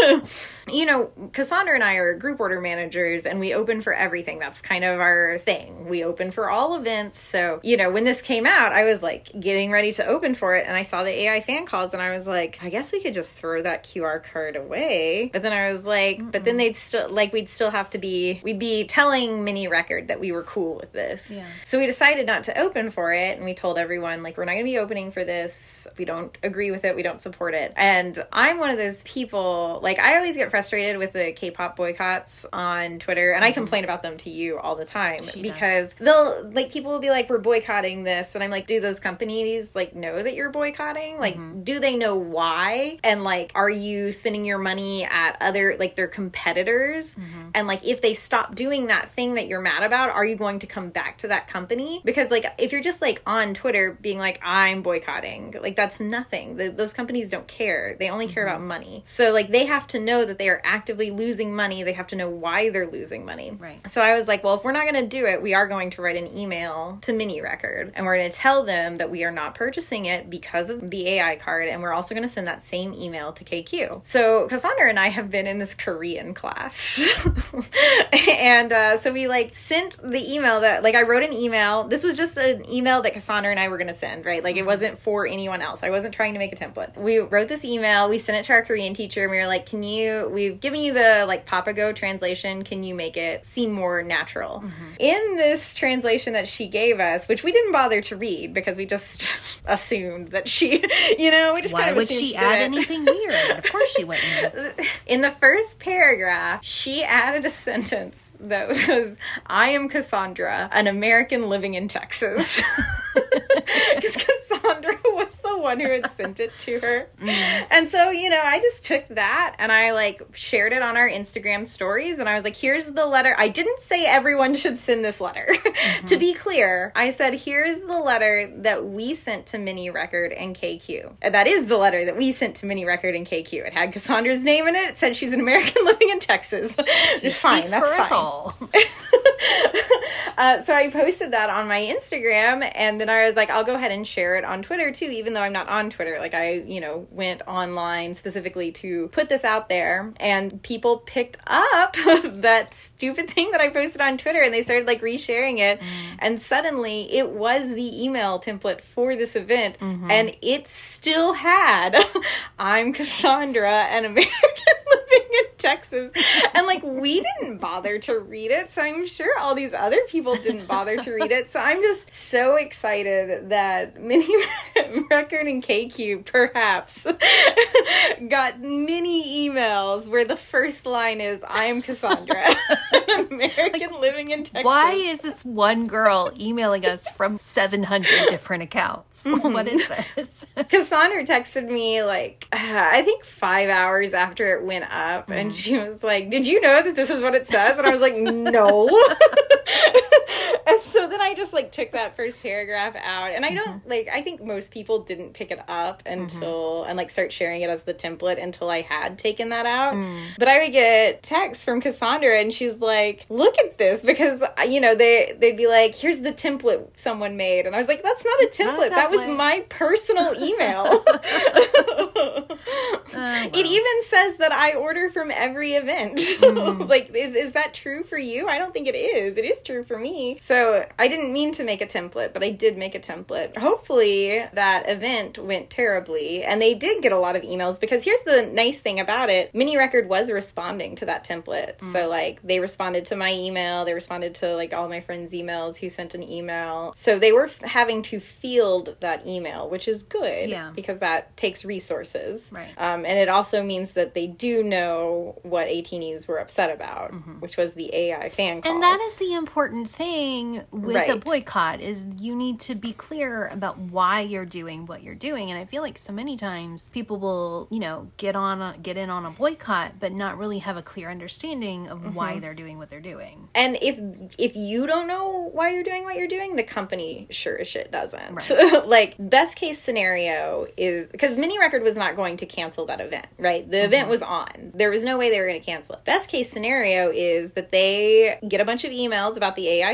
you know, Cassandra and I are group order managers and we open for everything. That's kind of our thing. We open for all events. So, you know, when this came out, I was like getting ready to open for it and I saw the AI fan calls and I was like, I guess we could just throw that QR code away. But then I was like, but then they'd still, like, we'd still have to be, we'd be telling Mini Record that we were cool with this. Yeah. So we decided not to open for it and we told everyone, like, we're not going to be opening for this. If we don't agree with it, we don't support it. And I'm one of those people, like, I always get frustrated with the K-pop boycotts on Twitter and I complain about them to you all the time because they'll, like, people will be like, we're boycotting this. And I'm like, do those companies, like, know that you're boycotting? Like, do they know why? And, like, are you spending your money at other, like, their competitors? And, like, if they stop doing that thing that you're mad about, are you going to come back to that company? Because, like, if you're just, like, on Twitter being like, I'm boycotting, like, that's nothing. Those companies don't care. They only care about money. So, like, they have to know that they are actively losing money. They have to know why they're losing money. Right. So I was like, well, if we're not going to do it, we are going to write an email to Mini Record and we're going to tell them that we are not purchasing it because of the AI card. And we're also going to send that same email to KQ. So Cassandra and I have been in this Korean class. And so we like sent the email that, like, I wrote an email. This was just an email that Cassandra and I were going to send, right? Like, it wasn't for anyone else. I wasn't trying to make a template. We wrote this email. We sent it to our Korean teacher and we were like, we've given you the, like, Papago translation. Can you make it seem more natural? In this translation that she gave us, which we didn't bother to read because we just assumed that she, you know, we just Why kind of would she add anything weird? Of course she wouldn't. In the first paragraph, she added a sentence that was, I am Cassandra, an American living in Texas. Because Cassandra was the one who had sent it to her. And so, you know, I just took that and I, like, shared it on our Instagram stories and I was like, here's the letter. I didn't say everyone should send this letter. To be clear, I said, here's the letter that we sent to Mini Record and KQ. And that is the letter that we sent to Mini Record and KQ. It had Cassandra's name in it. It said she's an American living in Texas. It's fine. That's fine. All. So I posted that on my Instagram and then I was like, I'll go ahead and share it on Twitter too, even though I'm not on Twitter. Like, I, you know, went online specifically to put this out there and people picked up that stupid thing that I posted on Twitter and they started, like, resharing it. And suddenly it was the email template for this event and it still had, I'm Cassandra, an American living in Texas. And, like, we didn't bother to read it, so I'm sure all these other people didn't bother to read it. So I'm just so excited that Mini Record and KQ perhaps got many emails where the first line is, I am Cassandra, an American living in Texas. Why is this one girl emailing us from 700 different accounts? What is this? Cassandra texted me, like, I think 5 hours after it went up, and she was like, did you know that this is what it says? And I was like, no. And so then I just, like, took that first paragraph out, and I don't, like, I think most people didn't pick it up until, and, like, start sharing it as the template until I had taken that out. But I would get texts from Cassandra, and she's like, look at this, because, you know, they'd be like, here's the template someone made, and I was like, that's not a template. That was my personal email. It even says that I order from every event. Like, is that true for you? I don't think it is. It is true for me. So I didn't mean to make a template, but I did make a template. Hopefully that event went terribly, and they did get a lot of emails, because here's the nice thing about it. Mini Record was responding to that template. So, like, they responded to my email. They responded to, like, all my friends' emails who sent an email. So they were having to field that email, which is good, because that takes resources. Right. And it also means that they do know what ATEENs were upset about, which was the AI fan call. And that is the important thing with a boycott, is you need to be clear about why you're doing what you're doing. And I feel like so many times people will, you know, get in on a boycott, but not really have a clear understanding of why they're doing what they're doing. And if you don't know why you're doing what you're doing, the company sure as shit doesn't. Right. Like, best case scenario is, because Mini Record was not going to cancel that event, right? The event was on. There was no way they were going to cancel it. Best case scenario is that they get a bunch of emails about the AI fan call,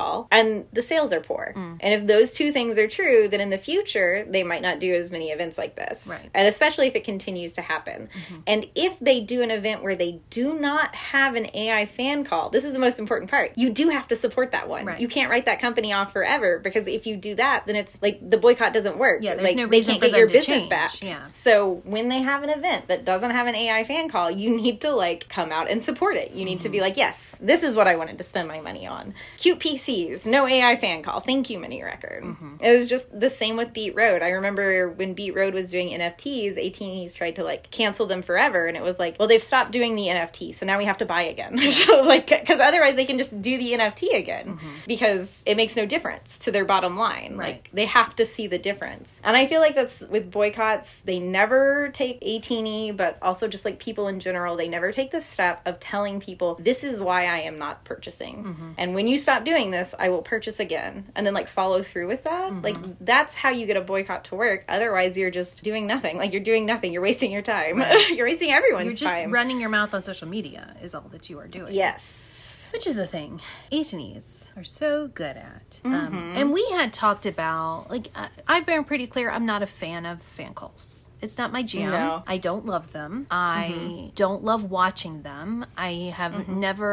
call, and the sales are poor. And if those two things are true, then in the future, they might not do as many events like this. Right. And especially if it continues to happen. And if they do an event where they do not have an AI fan call, this is the most important part. You do have to support that one. Right. You can't write that company off forever, because if you do that, then it's like the boycott doesn't work. Yeah, there's like, no they reason can't for get them your to business change. back. Yeah. So when they have an event that doesn't have an AI fan call, you need to like come out and support it. You need to be like, yes, this is what I wanted to spend my money on. Cute PCs, no AI fan call. Thank you, Mini Record. It was just the same with Beat Road. I remember when Beat Road was doing NFTs, AT&T's tried to like cancel them forever, and it was like, well, they've stopped doing the NFT, so now we have to buy again. Like, because otherwise they can just do the NFT again, because it makes no difference to their bottom line. Right. Like, they have to see the difference. And I feel like that's with boycotts, they never take AT&T, but also just like people in general, they never take the step of telling people, this is why I am not purchasing. And when you stop doing this, I will purchase again. And then like follow through with that. Like, that's how you get a boycott to work. Otherwise, you're just doing nothing. Like, you're doing nothing. You're wasting your time. Right. You're wasting everyone's time. You're just running your mouth on social media is all that you are doing. Yes. Which is a thing AT&Ts are so good at. And we had talked about, like, I've been pretty clear, I'm not a fan of fan calls. It's not my jam. No. I don't love them. I don't love watching them. I have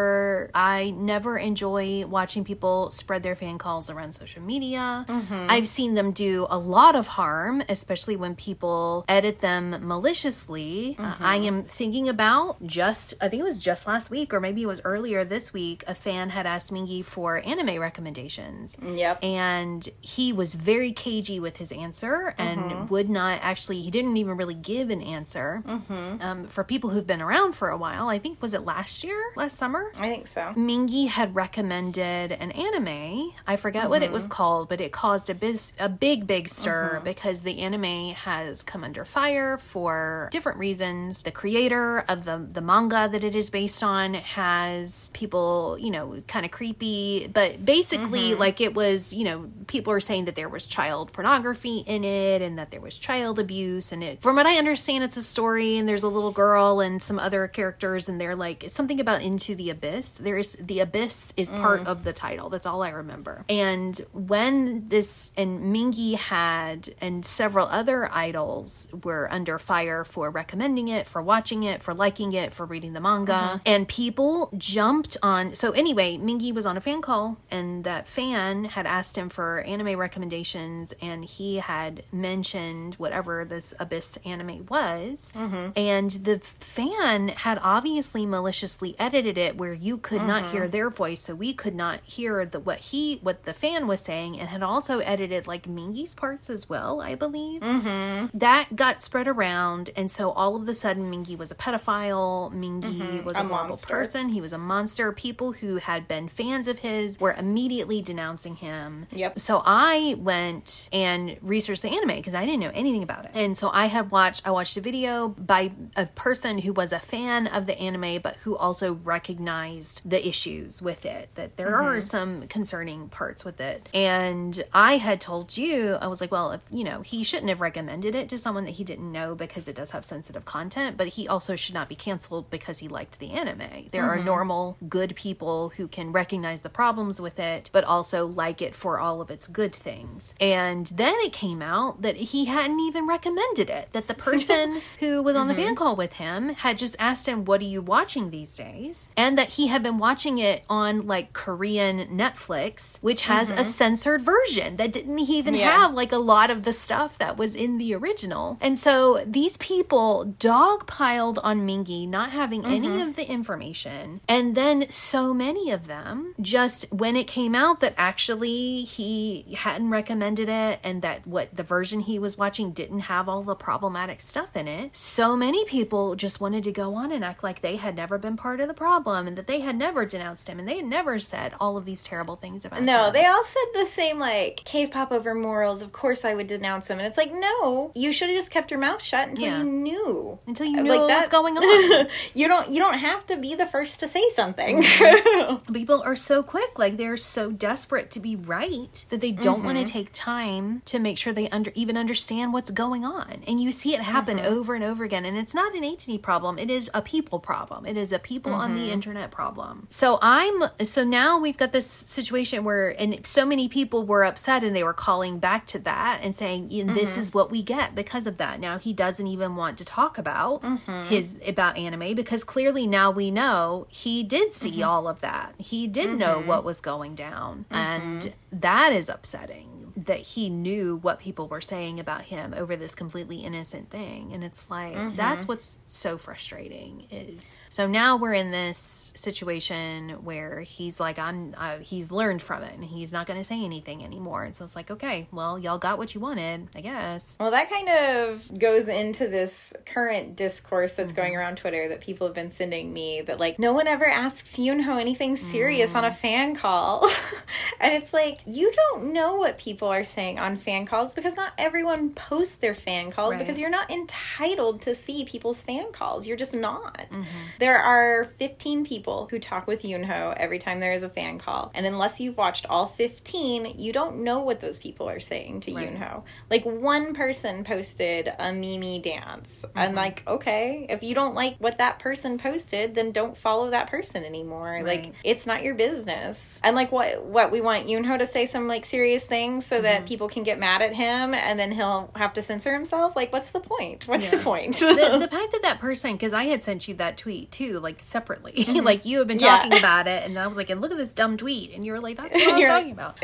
never enjoy watching people spread their fan calls around social media. I've seen them do a lot of harm, especially when people edit them maliciously. I am thinking about I think it was just last week, or maybe it was earlier this week, a fan had asked Mingy for anime recommendations. Yep. And he was very cagey with his answer and would not actually, he didn't even really give an answer. For people who've been around for a while, I think, was it last summer? I think so. Mingy had recommended an anime. I forget what it was called, but it caused a big stir because the anime has come under fire for different reasons. The creator of the manga that it is based on has people, kind of creepy, but basically like it was, people are saying that there was child pornography in it and that there was child abuse, and from what I understand, it's a story and there's a little girl and some other characters, and they're like, it's something about Into the Abyss. The Abyss is part of the title. That's all I remember. And when Mingy and several other idols were under fire for recommending it, for watching it, for liking it, for reading the manga, and people jumped on. So anyway, Mingy was on a fan call, and that fan had asked him for anime recommendations, and he had mentioned whatever this Abyss anime was, and the fan had obviously maliciously edited it where you could not hear their voice, so we could not hear what the fan was saying, and had also edited like Mingy's parts as well, I believe. That got spread around, and so all of a sudden Mingy was a pedophile. Mingy was a horrible person. He was a monster. People who had been fans of his were immediately denouncing him. Yep. So I went and researched the anime because I didn't know anything about it, and so I watched a video by a person who was a fan of the anime, but who also recognized the issues with it, that there are some concerning parts with it. And I had told you, I was like, well, he shouldn't have recommended it to someone that he didn't know because it does have sensitive content, but he also should not be canceled because he liked the anime. There are normal, good people who can recognize the problems with it, but also like it for all of its good things. And then it came out that he hadn't even recommended it, that the person who was on the fan call with him had just asked him, what are you watching these days? And that he had been watching it on like Korean Netflix, which has a censored version that didn't even have like a lot of the stuff that was in the original. And so these people dogpiled on Mingy not having any of the information. And then so many of them, just when it came out that actually he hadn't recommended it and that what the version he was watching didn't have all the problematic stuff in it, so many people just wanted to go on and act like they had never been part of the problem and that they had never denounced him and they had never said all of these terrible things about him. No, they all said the same, like, K-pop over morals, of course I would denounce him. And it's like, no, you should have just kept your mouth shut until you knew. Until you knew what was going on. You don't have to be the first to say something. People are so quick, like they're so desperate to be right that they don't want to take time to make sure they even understand what's going on. And you see it happen over and over again. And it's not an AT&T problem. It is a people problem. It is a people on the internet problem. So now we've got this situation where, and so many people were upset and they were calling back to that and saying, this is what we get because of that. Now he doesn't even want to talk about about anime, because clearly now we know he did see all of that. He did know what was going down. And that is upsetting, that he knew what people were saying about him over this completely innocent thing. And it's like, that's what's so frustrating is, so now we're in this situation where he's like, he's learned from it and he's not going to say anything anymore. And so it's like, okay, well, y'all got what you wanted, I guess. Well, that kind of goes into this current discourse that's going around Twitter that people have been sending me, that like, no one ever asks Yoonho anything serious on a fan call. And it's like, you don't know what people are saying on fan calls, because not everyone posts their fan calls, because you're not entitled to see people's fan calls. You're just not. There are 15 people who talk with Yoonho every time there is a fan call. And unless you've watched all 15, you don't know what those people are saying to Yoonho. Like, one person posted a Mimi dance. And like, okay, if you don't like what that person posted, then don't follow that person anymore. Like, it's not your business. And like, what we want Yoonho to say some like serious things so that people can get mad at him and then he'll have to censor himself. Like, what's the point? What's the point? The fact that person, because I had sent you that tweet too, like separately, like you have been talking about it, and I was like, and look at this dumb tweet, and you were like, that's what I was talking about.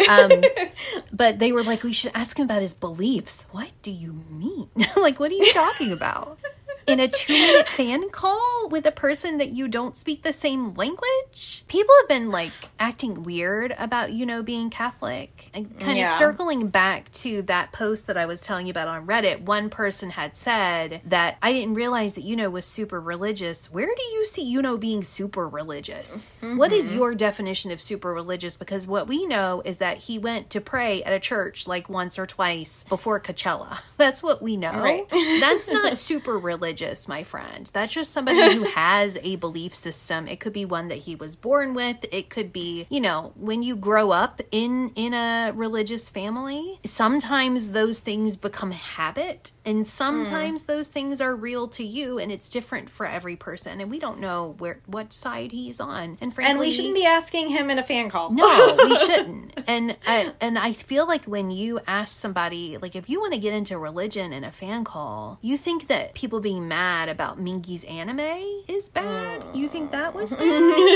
But they were like, we should ask him about his beliefs. What do you mean? Like, what are you talking about? In a 2-minute fan call with a person that you don't speak the same language? People have been like acting weird about, being Catholic. And kind of circling back to that post that I was telling you about on Reddit, one person had said that, I didn't realize that was super religious. Where do you see being super religious? What is your definition of super religious? Because what we know is that he went to pray at a church like once or twice before Coachella. That's what we know. Right. That's not super religious, my friend. That's just somebody who has a belief system. It could be one that he was born with. It could be, when you grow up in a religious family, sometimes those things become habit, and sometimes those things are real to you, and it's different for every person. And we don't know what side he's on. And frankly, and we shouldn't be asking him in a fan call. No, we shouldn't. And I feel like when you ask somebody, like, if you want to get into religion in a fan call, you think that people being mad about Mingy's anime is bad? You think that was bad?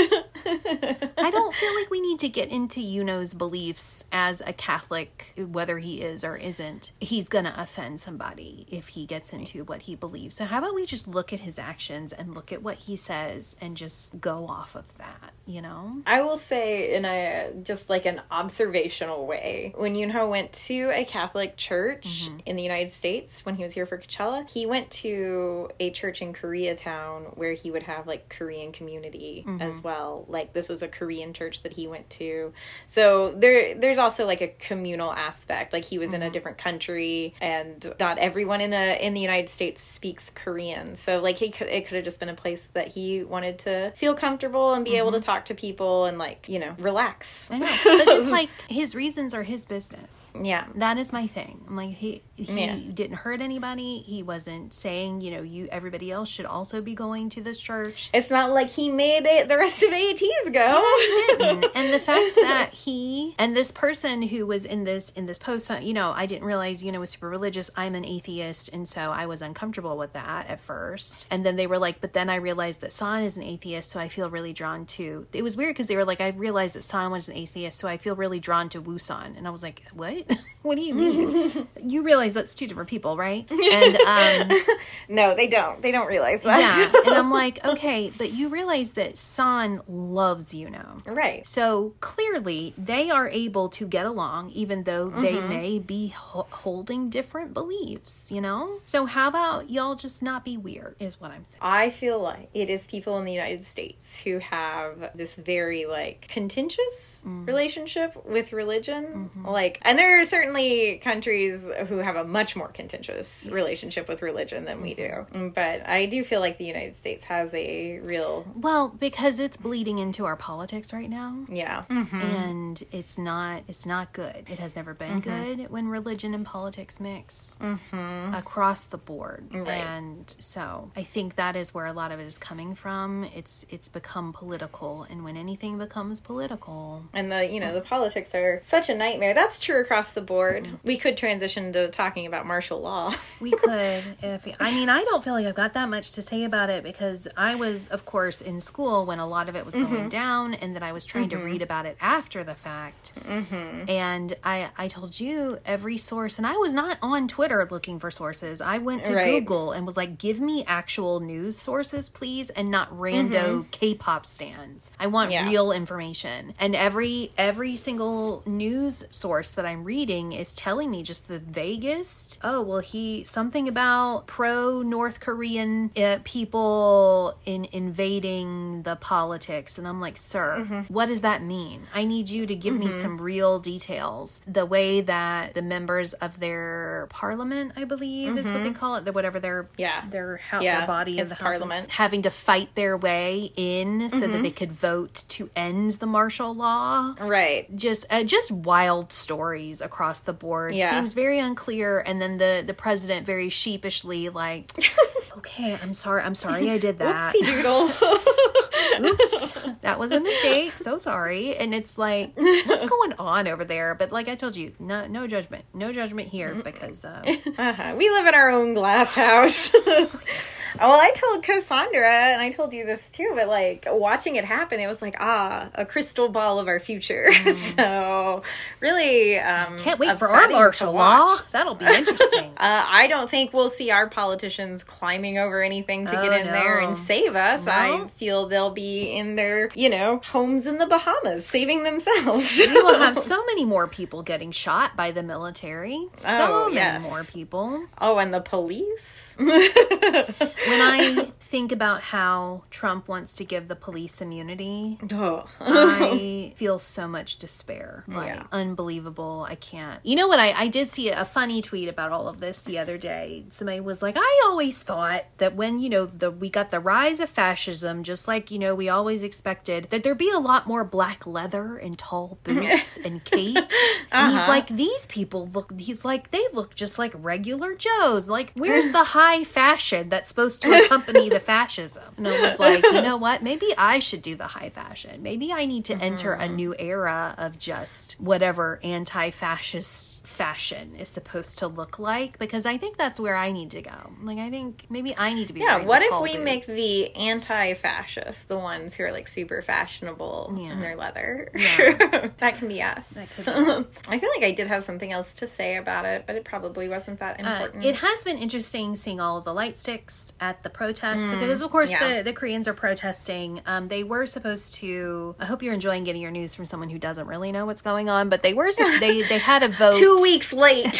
I don't feel like we need to get into Yuno's beliefs as a Catholic, whether he is or isn't. He's gonna offend somebody if he gets into what he believes. So how about we just look at his actions and look at what he says and just go off of that, I will say, in just like an observational way, when Yoonho went to a Catholic church in the United States when he was here for Coachella, he went to a church in Koreatown where he would have like Korean community as well. Like, this was a Korean church that he went to. So there's also like a communal aspect. Like, he was in a different country, and not everyone in the United States speaks Korean. So like, it could have just been a place that he wanted to feel comfortable and be able to talk to people and like, relax. I know. But it's like, his reasons are his business. Yeah. That is my thing. I'm like, he didn't hurt anybody. He wasn't saying, everybody else should also be going to this church. It's not like he made it the rest of ATs go. Yeah, he didn't. And the fact that he and this person who was in this post, I didn't realize was super religious. I'm an atheist, and so I was uncomfortable with that at first. And then they were like, but then I realized that San is an atheist, so I feel really drawn to. It was weird because they were like, I realized that San was an atheist, so I feel really drawn to Woosan. And I was like, what? What do you mean? You realize that's two different people, right? And no, they don't. They don't realize that. Yeah. And I'm like, okay, but you realize that San loves Yuno. Right. So clearly they are able to get along, even though they may be holding different beliefs, So how about y'all just not be weird, is what I'm saying. I feel like it is people in the United States who have this very like contentious relationship with religion. Like, and there are certainly countries who have a much more contentious relationship with religion than we do. So, but I do feel like the United States has a real... Well, because it's bleeding into our politics right now. Yeah. And it's not good. It has never been good when religion and politics mix across the board. Right. And so I think that is where a lot of it is coming from. It's become political, and when anything becomes political, and the politics are such a nightmare. That's true across the board. We could transition to talking about martial law. We could. I don't feel like I've got that much to say about it, because I was, of course, in school when a lot of it was going down, and then I was trying to read about it after the fact. And I told you every source, and I was not on Twitter looking for sources. I went to Google and was like, give me actual news sources, please, and not rando K-pop stans. I want real information. And every single news source that I'm reading is telling me just the vaguest. Oh, well, something about pro-North Korean people invading the politics. And I'm like, sir, what does that mean? I need you to give me some real details. The way that the members of their parliament, I believe is what they call it, whatever their body of the parliament, having to fight their way in so that they could vote to end the martial law. Right. Just wild stories across the board. Yeah. Seems very unclear. And then the president very sheepishly like, okay, I'm sorry I did that. Whoopsie doodle. Oops, that was a mistake. So sorry. And it's like, what's going on over there? But like I told you, no judgment. No judgment here, because we live in our own glass house. Well, I told Cassandra, and I told you this too, but like watching it happen, it was like, a crystal ball of our future. So really, can't wait for our martial law. That'll be interesting. I don't think we'll see our politicians climbing over anything to get in there and save us. No. I feel they'll be in their, homes in the Bahamas saving themselves. We will have so many more people getting shot by the military. So many more people. Oh, and the police? When I think about how Trump wants to give the police immunity, I feel so much despair. Unbelievable. I can't. You know what? I did see a funny tweet about all of this the other day. Somebody was like, I always thought that when, we got the rise of fascism, just like, we always expected that there'd be a lot more black leather and tall boots and capes. And he's like, these people they look just like regular Joes. Like, where's the high fashion that's supposed to accompany the fascism? And I was like, you know what? Maybe I should do the high fashion. Maybe I need to enter a new era of just whatever anti-fascist fashion is supposed to look like, because I think that's where I need to go. Like, I think maybe I need to be what if we make the anti-fascists the ones who are like super fashionable in their leather? That can be us. That could be us. I feel like I did have something else to say about it, but it probably wasn't that important. It has been interesting seeing all of the light sticks at the protests, because of course the Koreans are protesting. They were supposed to, I hope you're enjoying getting your news from someone who doesn't really know what's going on, but they had a vote 2 weeks late.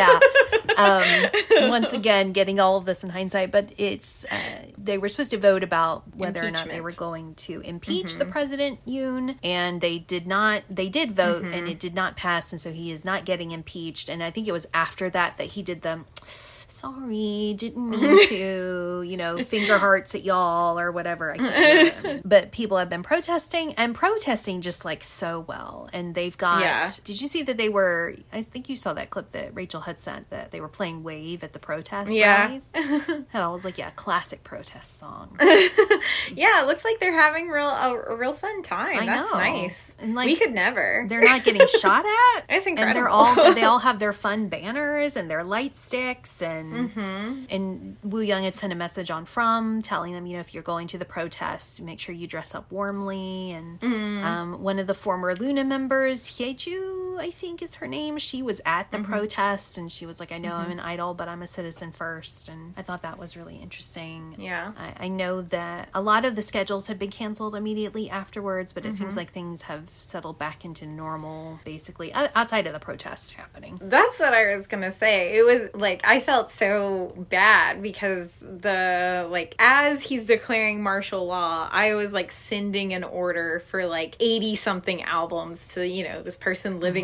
Once again, getting all of this in hindsight, but it's they were supposed to vote about whether or not they were going to impeach the president, Yoon, and they did not. They did vote, and it did not pass, and so he is not getting impeached. And I think it was after that he did the sorry, didn't mean to, finger hearts at y'all or whatever. I can't do it. But people have been protesting just like so well. And they've got, did you see that I think you saw that clip that Rachel had sent, that they were playing Wave at the protest rallies? And I was like, classic protest song. It looks like they're having a real fun time. That's nice. And we could never. They're not getting shot at. It's incredible. And they all have their fun banners and their light sticks, and and Woo Young had sent a message on From telling them, if you're going to the protests, make sure you dress up warmly. And one of the former Luna members, Hyeju, I think is her name, she was at the protests, and she was like, I know I'm an idol, but I'm a citizen first. And I thought that was really interesting. I know that a lot of the schedules had been canceled immediately afterwards, but it seems like things have settled back into normal, basically, outside of the protests happening. That's what I was gonna say. It was like, I felt so bad because as he's declaring martial law, I was like sending an order for like 80 something albums to, this person living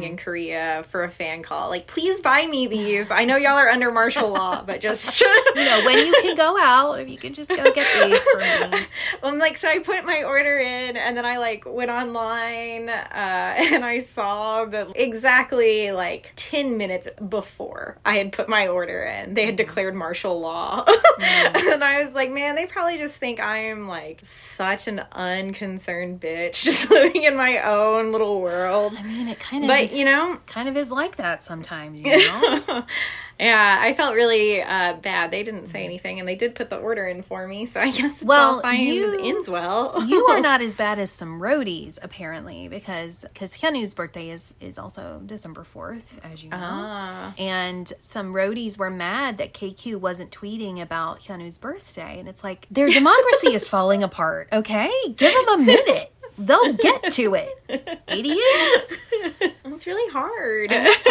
in Korea for a fan call. Like, please buy me these. I know y'all are under martial law, but just... when you can go out, if you can just go get these for me. Well, like, so I put my order in, and then I, like, went online, and I saw that exactly, like, 10 minutes before I had put my order in, they had declared martial law. And I was like, man, they probably just think I am, like, such an unconcerned bitch, just living in my own little world. I mean, it kind of... But, you know... kind of is like that sometimes, you know? Yeah, I felt really bad. They didn't say anything, and they did put the order in for me, so I guess it's all fine. It ends well. You are not as bad as some roadies, apparently, because Hyunwoo's birthday is also December 4th, as you know. And some roadies were mad that KQ wasn't tweeting about Hyunwoo's birthday, and it's like, their democracy is falling apart, okay? Give them a minute. They'll get to it. Idiots. It's really hard.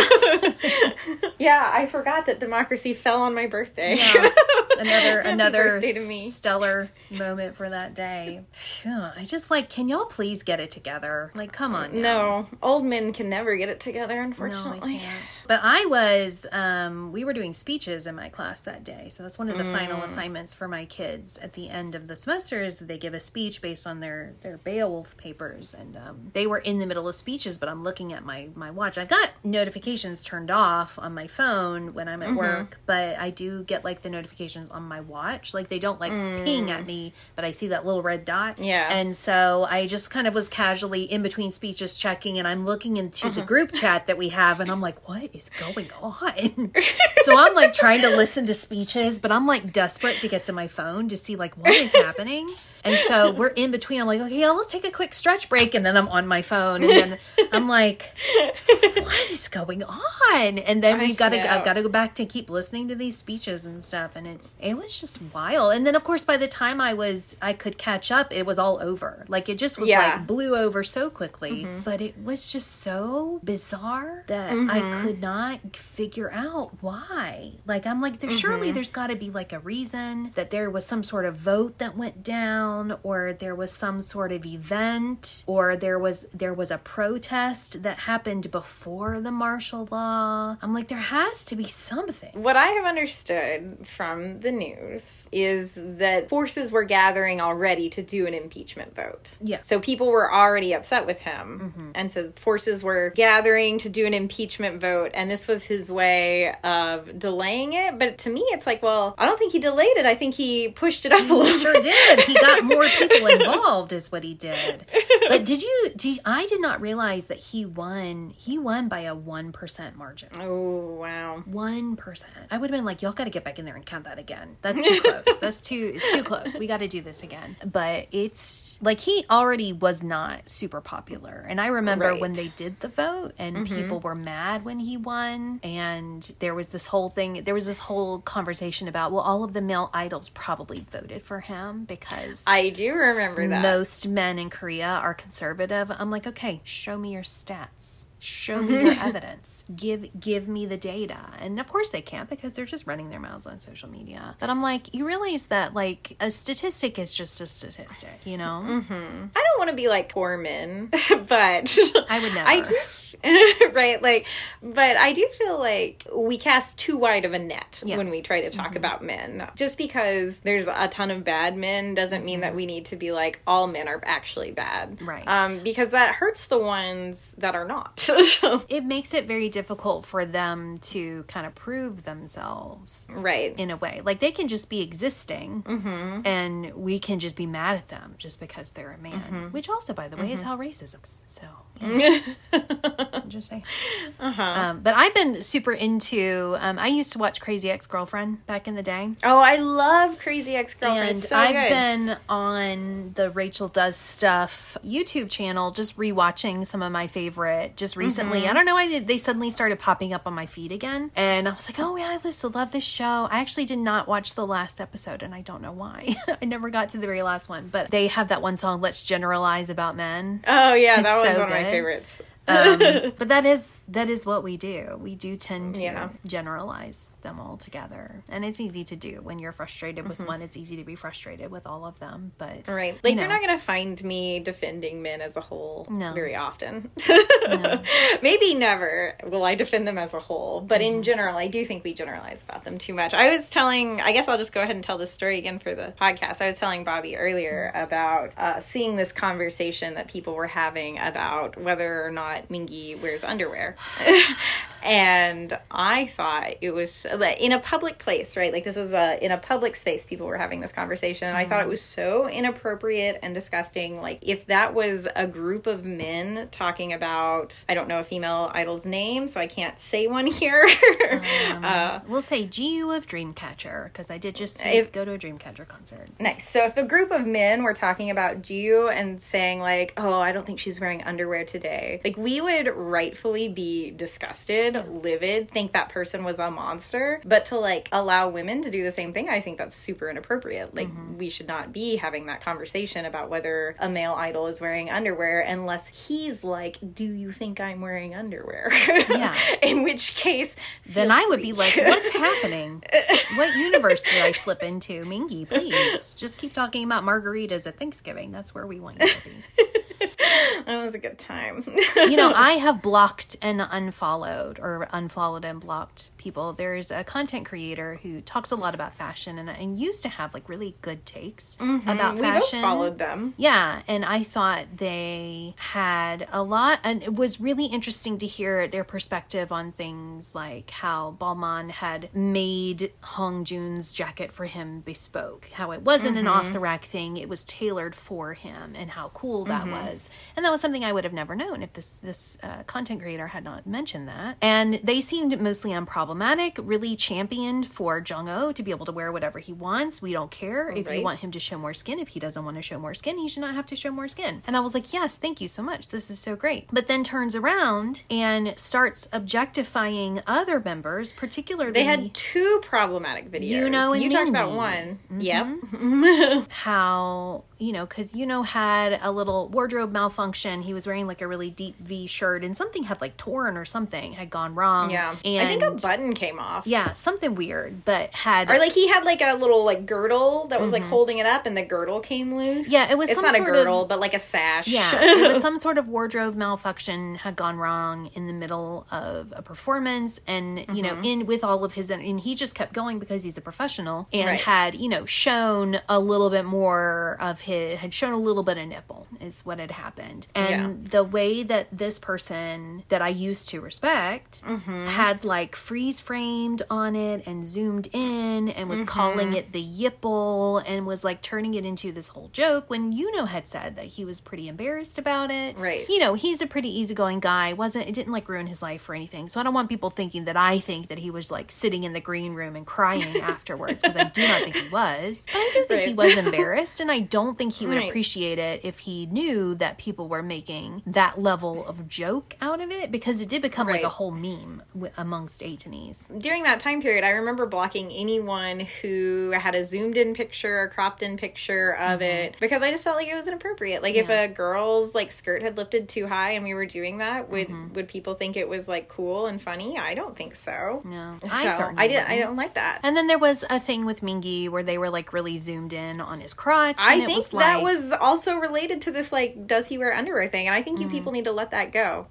Yeah, I forgot that democracy fell on my birthday. Yeah. Another birthday to me. Stellar moment for that day. I just can y'all please get it together? Like, come on now. No, old men can never get it together, unfortunately. No, I can't. But I was, we were doing speeches in my class that day. So that's one of the final assignments for my kids at the end of the semester is they give a speech based on their Beowulf papers. And they were in the middle of speeches, but I'm looking at my watch. I've got notifications turned off on my phone when I'm at work, but I do get the notifications on my watch. Like, they don't ping at me, but I see that little red dot. Yeah. And so I just kind of was casually in between speeches checking, and I'm looking into the group chat that we have, and I'm like, what is going on? So I'm trying to listen to speeches, but I'm desperate to get to my phone to see what is happening. And so we're in between. I'm like, okay, yeah, let's take a quick stretch break. And then I'm on my phone. And then I'm like, what is going on? And then I've got to go back to keep listening to these speeches and stuff. And it was just wild. And then, of course, by the time I could catch up, it was all over. It just was blew over so quickly. But it was just so bizarre that I could not figure out why. I'm like, surely there's got to be a reason that there was some sort of vote that went down, or there was some sort of event, or there was a protest that happened before the martial law. I'm like, there has to be something. What I have understood from the news is that forces were gathering already to do an impeachment vote. Yeah. So people were already upset with him. And so forces were gathering to do an impeachment vote, and this was his way of delaying it. But to me, it's well, I don't think he delayed it. I think he pushed it up a little bit. Sure did. He got more people involved is what he did. But I did not realize that he won by a 1% margin. Oh, wow. 1%. I would have been like, y'all got to get back in there and count that again. That's too close. It's too close. We got to do this again. But it's he already was not super popular. And I remember when they did the vote and people were mad when he won. And there was this whole conversation about, well, all of the male idols probably voted for him because I do remember that. Most men in Korea are conservative. I'm like, okay, show me your stats. Show me your evidence. Give me the data. And of course they can't because they're just running their mouths on social media. But I'm like, you realize that a statistic is just a statistic, you know? I don't want to be poor men, but I would never. I do. Right? But I do feel we cast too wide of a net when we try to talk about men. Just because there's a ton of bad men doesn't mean that we need to be all men are actually bad. Right. Because that hurts the ones that are not. It makes it very difficult for them to kind of prove themselves. Right. In a way. They can just be existing and we can just be mad at them just because they're a man. Which also, by the way, is how racism is. So, just say. But I've been super into, I used to watch Crazy Ex-Girlfriend back in the day. Oh, I love Crazy Ex-Girlfriend. And it's so I've good. been on the Rachel Does Stuff YouTube channel just rewatching some of my favorite just recently. I don't know, they suddenly started popping up on my feed again. And I was like, oh yeah, I used to love this show. I actually did not watch the last episode and I don't know why. I never got to the very last one. But they have that one song, Let's Generalize About Men. Oh yeah, that It's one's so one of my good. favorites. But that is what we do. We do tend to generalize them all together. And it's easy to do. When you're frustrated with one, it's easy to be frustrated with all of them. But right. Like, you're not going to find me defending men as a whole very often. No. Maybe never will I defend them as a whole. But in general, I do think we generalize about them too much. I guess I'll just go ahead and tell this story again for the podcast. I was telling Bobby earlier about seeing this conversation that people were having about whether or not Mingy wears underwear. And I thought it was in a public place, right? Like, this was in a public space, people were having this conversation. And I thought it was so inappropriate and disgusting. Like, if that was a group of men talking about, I don't know a female idol's name, so I can't say one here. We'll say GU of Dreamcatcher, because I did just go to a Dreamcatcher concert. Nice. So if a group of men were talking about GU and saying, like, oh, I don't think she's wearing underwear today, like, we would rightfully be disgusted, livid, think that person was a monster. But to, like, allow women to do the same thing, I think that's super inappropriate. Like, we should not be having that conversation about whether a male idol is wearing underwear unless he's like, do you think I'm wearing underwear? Yeah. In which case, then I would be like, what's happening? What universe did I slip into? Mingy, please. Just keep talking about margaritas at Thanksgiving. That's where we want you to be. That was a good time. I have blocked and unfollowed, or unfollowed and blocked people. There's a content creator who talks a lot about fashion and used to have, like, really good takes about fashion. We both followed them. Yeah, and I thought they had a lot, and it was really interesting to hear their perspective on things like how Balmain had made Hong Jun's jacket for him bespoke, how it wasn't an off-the-rack thing, it was tailored for him, and how cool that was. And that was something I would have never known if this content creator had not mentioned that. And they seemed mostly unproblematic, really championed for Jung-Oh to be able to wear whatever he wants. We don't care if you want him to show more skin. If he doesn't want to show more skin, he should not have to show more skin. And I was like, yes, thank you so much. This is so great. But then turns around and starts objectifying other members, particularly... They had two problematic videos. You talked about one. Yep. How... because had a little wardrobe malfunction. He was wearing, like, a really deep V shirt, and something had, like, torn or something, had gone wrong. Yeah. And I think a button came off. Yeah, something weird, but had... Or, like, he had, like, a little, like, girdle that was, like, holding it up, and the girdle came loose. Yeah, it was It's not a girdle, but, like, a sash. Yeah, it was some sort of wardrobe malfunction had gone wrong in the middle of a performance, and, with all of his... And he just kept going because he's a professional, and had, shown a little bit more of had shown a little bit of nipple is what had happened. And the way that this person that I used to respect had, like, freeze framed on it and zoomed in and was calling it the yipple and was, like, turning it into this whole joke when had said that he was pretty embarrassed about it. Right. He's a pretty easygoing guy. It didn't, like, ruin his life or anything. So I don't want people thinking that I think that he was, like, sitting in the green room and crying afterwards, because I do not think he was. But I do think he was embarrassed, and I don't think he would appreciate it if he knew that people were making that level of joke out of it, because it did become like a whole meme amongst A-Tenies. During that time period, I remember blocking anyone who had a zoomed in picture, a cropped in picture of it, because I just felt like it was inappropriate. Like, if a girl's, like, skirt had lifted too high and we were doing that, would people think it was, like, cool and funny? I don't think so. No, I don't like that. And then there was a thing with Mingy where they were, like, really zoomed in on his crotch. I think that was also related to this, like, does he wear underwear thing? And I think you people need to let that go.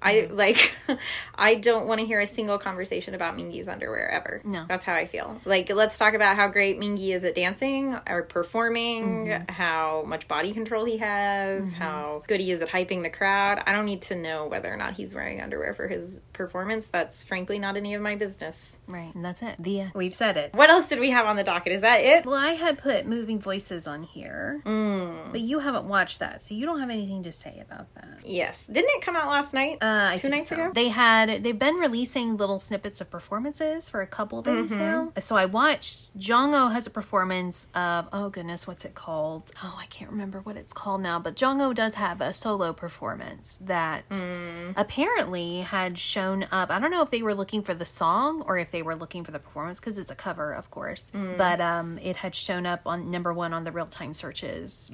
I don't want to hear a single conversation about Mingy's underwear ever. No. That's how I feel. Like, let's talk about how great Mingy is at dancing or performing, how much body control he has, how good he is at hyping the crowd. I don't need to know whether or not he's wearing underwear for his performance. That's frankly not any of my business. Right. And that's it. We've said it. What else did we have on the docket? Is that it? Well, I had put Moving Voices on here, but you haven't watched that, so you don't have anything to say about that. Yes. Didn't it come out last night? 2 nights ago? They've been releasing little snippets of performances for a couple days now. So I watched, Jung-Oh has a performance of, oh goodness, what's it called? Oh, I can't remember what it's called now, but Jung-Oh does have a solo performance that apparently had shown up. I don't know if they were looking for the song or if they were looking for the performance, because it's a cover, of course. But it had shown up on #1 on the real-time searches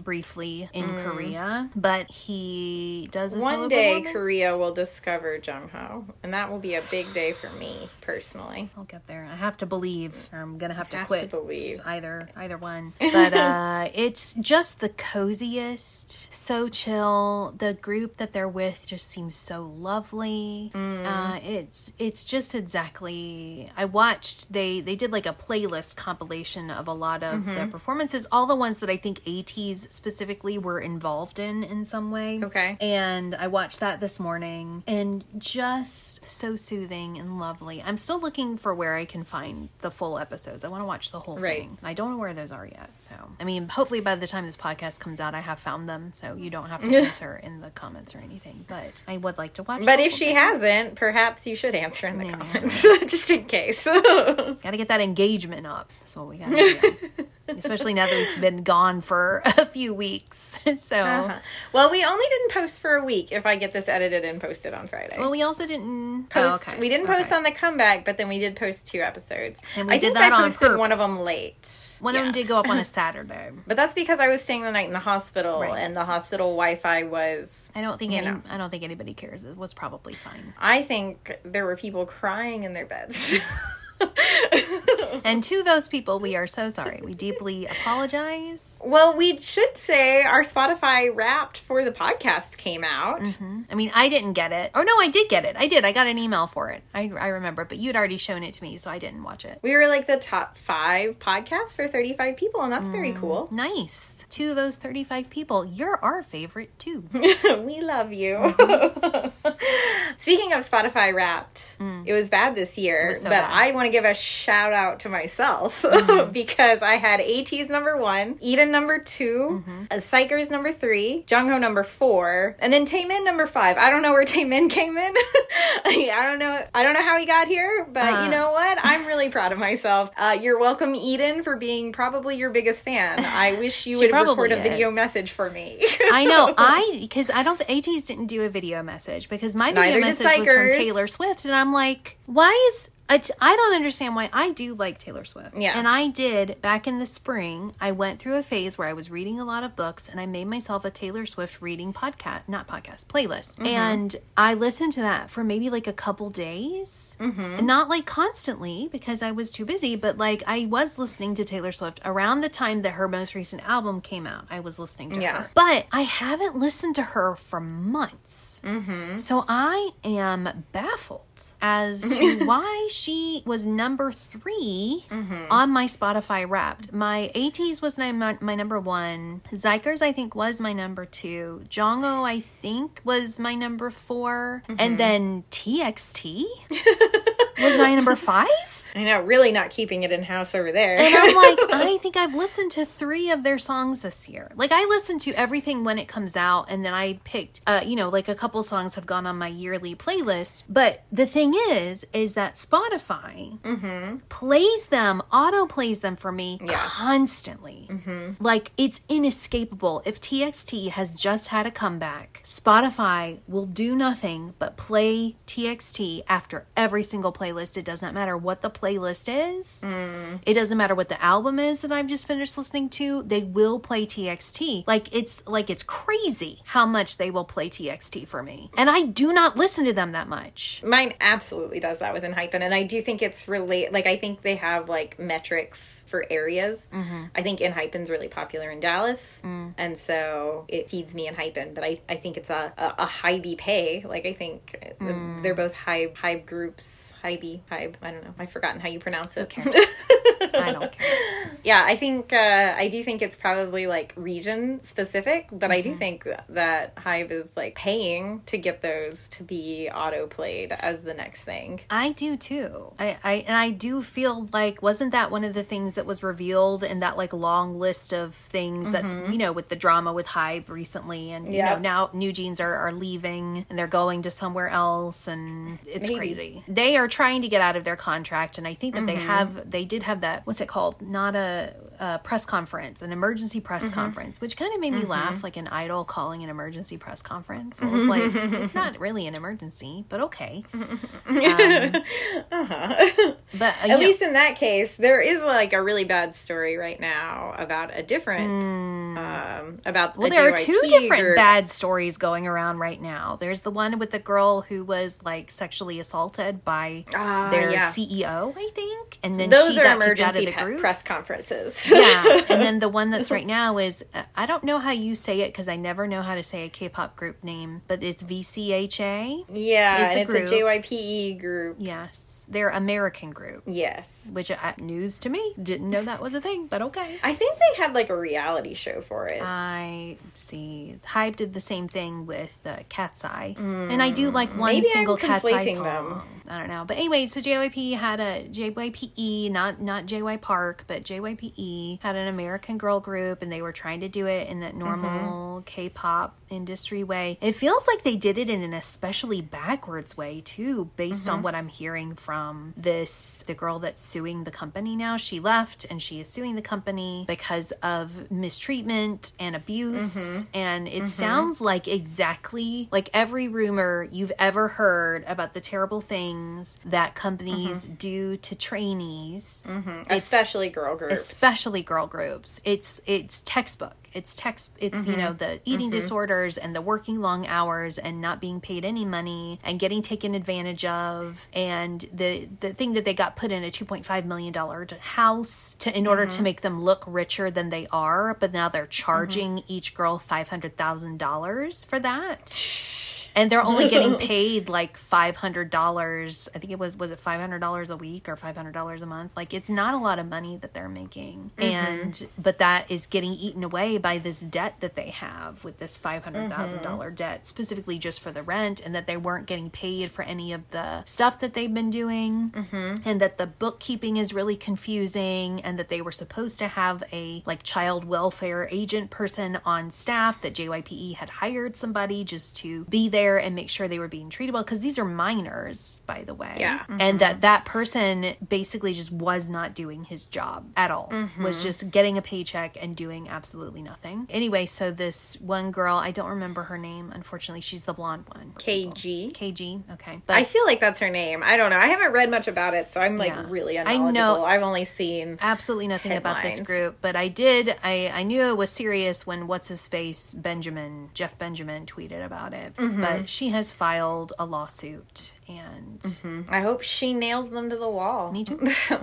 briefly in Korea, but he does a One solo day performance. Korea will discover Jungho, and that will be a big day for me personally. I'll get there. I have to believe, or I'm gonna have to Have quit. to believe. Either one. But it's just the coziest, so chill. The group that they're with just seems so lovely. It's just exactly. I watched. They did like a playlist compilation of a lot of their performances, all the ones that I think ATEEZ specifically were involved in some way. Okay. And I watched that this morning, and just so soothing and lovely. I'm still looking for where I can find the full episodes. I want to watch the whole thing. I don't know where those are yet. So, I mean, hopefully by the time this podcast comes out, I have found them, so you don't have to answer in the comments or anything. But I would like to watch. But the if whole she thing. hasn't, perhaps you should answer in the comments, just in case. Gotta get that engagement up. That's what we gotta do. Especially now that we've been gone for a few weeks. So, Well, we only didn't post for a week. If I get this edited and posted on Friday. well, we also didn't post. Oh, okay. We didn't post Okay. on the comeback, but then we did post 2 episodes. And we I did think that I on posted one of purpose. them late. One of them did go up on a Saturday. But that's because I was staying the night in the hospital, Right. and the hospital Wi-Fi was. I don't think know. I don't think anybody cares. It was probably fine. I think there were people crying in their beds. And to those people, we are so sorry. We deeply apologize. Well, we should say our Spotify Wrapped for the podcast came out. I mean, I didn't get it. Or no, I did get it. I did. I got an email for it. I remember, but you'd already shown it to me, so I didn't watch it. We were like the top 5 podcasts for 35 people, and that's very cool. Nice. To those 35 people, you're our favorite too. We love you. Speaking of Spotify Wrapped, it was bad this year, so but bad. I want to give a shout out to myself because I had ATEEZ number 1, Eden number 2, Psychers number 3, Jungho number 4, and then Taemin number 5. I don't know where Taemin came in. I don't know how he got here, but you know what? I'm really proud of myself. You're welcome, Eden, for being probably your biggest fan. I wish you would probably record a video is. message for me. I know. Because I don't think ATEEZ didn't do a video message because my video Neither did message was from Psychers. Taylor Swift, and I'm like, why is I don't understand why. I do like Taylor Swift. Yeah. And I did, back in the spring, I went through a phase where I was reading a lot of books, and I made myself a Taylor Swift reading playlist. And I listened to that for maybe like a couple days. And not like constantly because I was too busy, but like I was listening to Taylor Swift around the time that her most recent album came out. I was listening to her. But I haven't listened to her for months. So I am baffled as to why she was number 3 on my Spotify Wrapped. My ATEEZ was my number 1. Zykers, I think, was my number 2. Jongho, I think, was my number 4. And then TXT was my number 5. I know, really not keeping it in-house over there. And I'm like, I think I've listened to 3 of their songs this year. Like, I listened to everything when it comes out, and then I picked, like a couple songs have gone on my yearly playlist. But the thing is that Spotify auto plays them for me constantly. Like, it's inescapable. If TXT has just had a comeback, Spotify will do nothing but play TXT after every single playlist. It does not matter what the playlist is. It doesn't matter what the album is that I've just finished listening to. They will play TXT. It's crazy how much they will play TXT for me. And I do not listen to them that much. Mine absolutely does that with Enhypen, and I do think it's I think they have like metrics for areas. I think Enhypen's really popular in Dallas, and so it feeds me Enhypen, but I think it's a Hybe pay. Like, I think they're both Hybe groups. Hybe. I don't know. I've forgotten how you pronounce it. I don't care. Yeah, I think I do think it's probably like region specific, but I do think that Hybe is like paying to get those to be auto played as the next thing. I do too. I do feel like, wasn't that one of the things that was revealed in that like long list of things that's, with the drama with Hybe recently, and you know, now New Jeans are leaving and they're going to somewhere else, and it's crazy. They are trying to get out of their contract, and I think that they did have that what's it called? Not a press conference, an emergency press conference, which kind of made me laugh, like an idol calling an emergency press conference. It was like, it's not really an emergency, but okay. But at least in that case, there is like a really bad story right now about a different, about well, there are two different bad stories going around right now. There's the one with the girl who was like sexually assaulted by their CEO, I think, and then those she are got emergency kicked out of the group. Press conferences. Yeah, and then the one that's right now is I don't know how you say it because I never know how to say a K-pop group name, but it's VCHA. Yeah, and it's a JYPE group. Yes, they're American group. Yes, which news to me. Didn't know that was a thing, but okay. I think they had like a reality show for it. I see. Hype did the same thing with Cat's Eye, and I do like one single Cat's Eye song. Them. I don't know, but anyway, so JYP had a JYPE, not JY Park, but JYPE had an American girl group, and they were trying to do it in that normal K-pop industry way. It feels like they did it in an especially backwards way too, based on what I'm hearing from the girl that's suing the company now. She left and she is suing the company because of mistreatment and abuse, and it sounds like exactly like every rumor you've ever heard about the terrible things that companies do to trainees, especially girl groups. It's textbook. It's you know, the eating disorders and the working long hours and not being paid any money and getting taken advantage of, and the thing that they got put in a $2.5 million house in order to make them look richer than they are, but now they're charging each girl $500,000 for that. And they're only getting paid like $500. I think it was it $500 a week or $500 a month? Like, it's not a lot of money that they're making. But that is getting eaten away by this debt that they have with this $500,000 debt, specifically just for the rent, and that they weren't getting paid for any of the stuff that they've been doing, and that the bookkeeping is really confusing, and that they were supposed to have a like child welfare agent person on staff, that JYPE had hired somebody just to be there and make sure they were being treated well, because these are minors, by the way. Yeah. And that person basically just was not doing his job at all. Was just getting a paycheck and doing absolutely nothing. Anyway, so this one girl, I don't remember her name, unfortunately. She's the blonde one. KG, okay. But I feel like that's her name. I don't know. I haven't read much about it, so I'm like really unknowledgeable. I know. I've only seen absolutely nothing headlines about this group, but I knew it was serious when what's-his-face Jeff Benjamin tweeted about it. But she has filed a lawsuit, and I hope she nails them to the wall. Me too.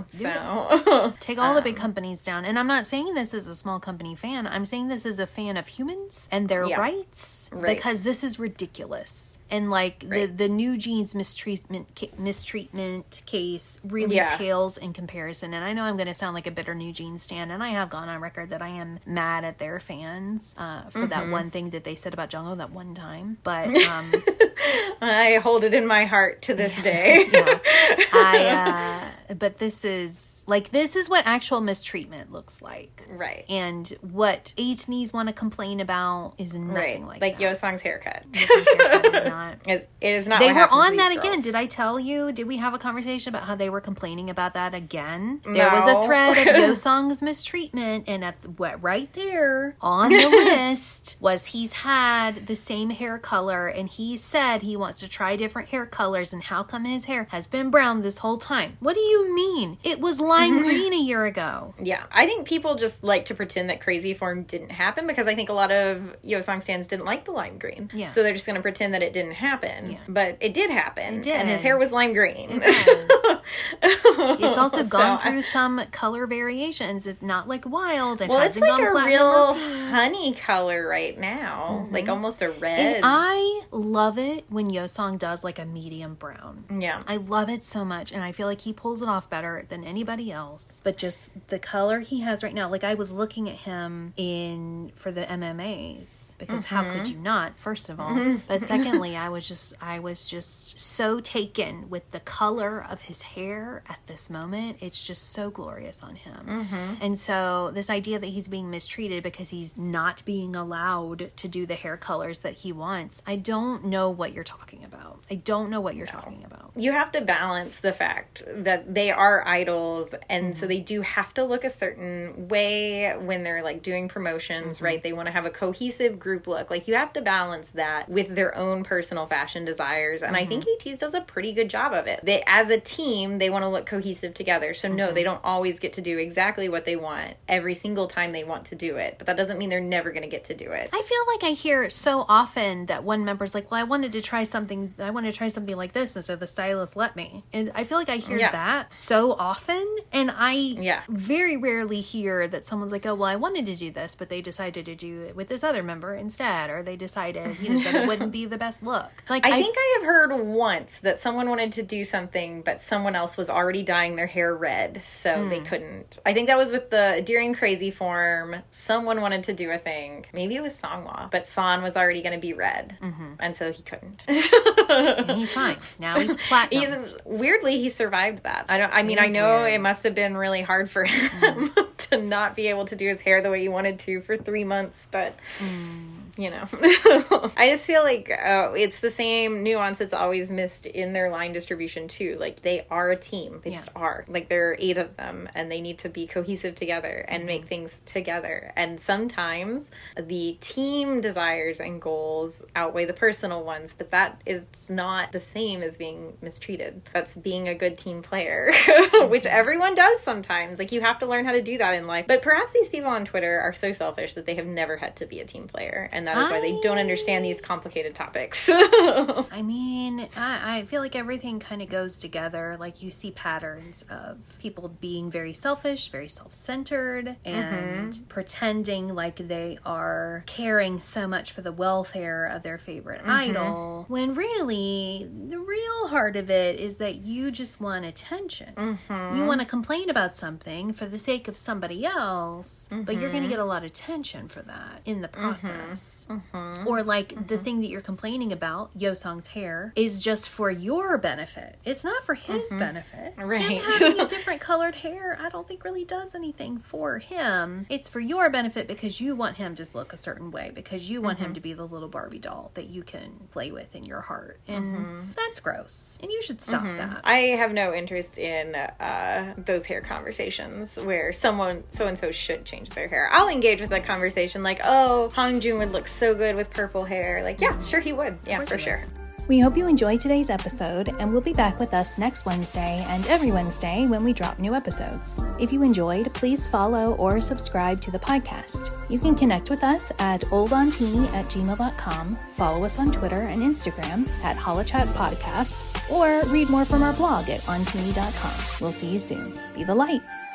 Take all the big companies down. And I'm not saying this as a small company fan. I'm saying this as a fan of humans and their rights, because this is ridiculous. And like the New Jeans mistreatment case really pales in comparison. And I know I'm going to sound like a bitter New Jeans stan, and I have gone on record that I am mad at their fans for that one thing that they said about Jungkook that one time. But I hold it in my heart to this day. But this is what actual mistreatment looks like. Right. And what H-Knees want to complain about is nothing like that. Like Yeosang's haircut. Yeosang's haircut is not. It is not. They were on that again. Did I tell you? Did we have a conversation about how they were complaining about that again? No. There was a thread of Yeosang's mistreatment, and right there on the list was he's had the same hair color, and he said he wants to try different hair colors, and how come his hair has been brown this whole time? What do you mean? It was lime green a year ago. Yeah, I think people just like to pretend that Crazy Form didn't happen, because I think a lot of Yeosang stans didn't like the lime green. Yeah. So they're just going to pretend that it didn't happen. Yeah. But it did happen. It did. And his hair was lime green. It's also gone through some color variations. It's not like wild. And it's like a real honey color right now. Like almost a red. And I love it when Yeosang does like a medium brown. Yeah. I love it so much. And I feel like he pulls it off better than anybody else. But just the color he has right now. Like, I was looking at him for the MMAs, because how could you not, first of all? But secondly, I was just so taken with the color of his hair at this moment. It's just so glorious on him. And so this idea that he's being mistreated because he's not being allowed to do the hair colors that he wants, I don't know what you're talking about. I don't know what you're talking about. You have to balance the fact that they are idols, and so they do have to look a certain way when they're like doing promotions, right? They want to have a cohesive group look. Like, you have to balance that with their own personal fashion desires, and I think ATEEZ does a pretty good job of it. They, as a team, they want to look cohesive together. So no, they don't always get to do exactly what they want every single time they want to do it, but that doesn't mean they're never going to get to do it. I feel like I hear so often that one member's like, well, I wanted to try something like this, and so the stylist let me. And I feel like I hear that so often, and I very rarely hear that someone's like, oh, well, I wanted to do this, but they decided to do it with this other member instead, or they decided, that it wouldn't be the best look. Like, I think I have heard once that someone wanted to do something, but someone else was already dyeing their hair red, so they couldn't. I think that was with during Crazy Form. Someone wanted to do a thing. Maybe it was Songhwa, but San was already going to be red, and so he couldn't. And he's fine. Now he's platinum. Weirdly, he survived that. I know it must have been really hard for him to not be able to do his hair the way he wanted to for 3 months, but I just feel like it's the same nuance that's always missed in their line distribution too. Like, they are a team. They just are. Like, there are 8 of them, and they need to be cohesive together and make things together. And sometimes the team desires and goals outweigh the personal ones, but that is not the same as being mistreated. That's being a good team player, which everyone does sometimes. Like, you have to learn how to do that in life. But perhaps these people on Twitter are so selfish that they have never had to be a team player, and that is why they don't understand these complicated topics. I mean, I feel like everything kind of goes together. Like, you see patterns of people being very selfish, very self-centered, and pretending like they are caring so much for the welfare of their favorite idol, when really, the real heart of it is that you just want attention. You want to complain about something for the sake of somebody else, but you're going to get a lot of attention for that in the process. Or like the thing that you're complaining about, Yeosang's hair, is just for your benefit. It's not for his benefit. Right. Him having a different colored hair, I don't think really does anything for him. It's for your benefit because you want him to look a certain way, because you want him to be the little Barbie doll that you can play with in your heart. And that's gross. And you should stop that. I have no interest in those hair conversations where someone, so-and-so should change their hair. I'll engage with that conversation like, oh, Hangjun would look so good with purple hair. Like, yeah, sure he would. Yeah, for sure. We hope you enjoyed today's episode, and we'll be back with us next Wednesday and every Wednesday when we drop new episodes. If you enjoyed, please follow or subscribe to the podcast. You can connect with us at oldontini@gmail.com, follow us on Twitter and Instagram at holochatpodcast, or read more from our blog at ontini.com. We'll see you soon. Be the light.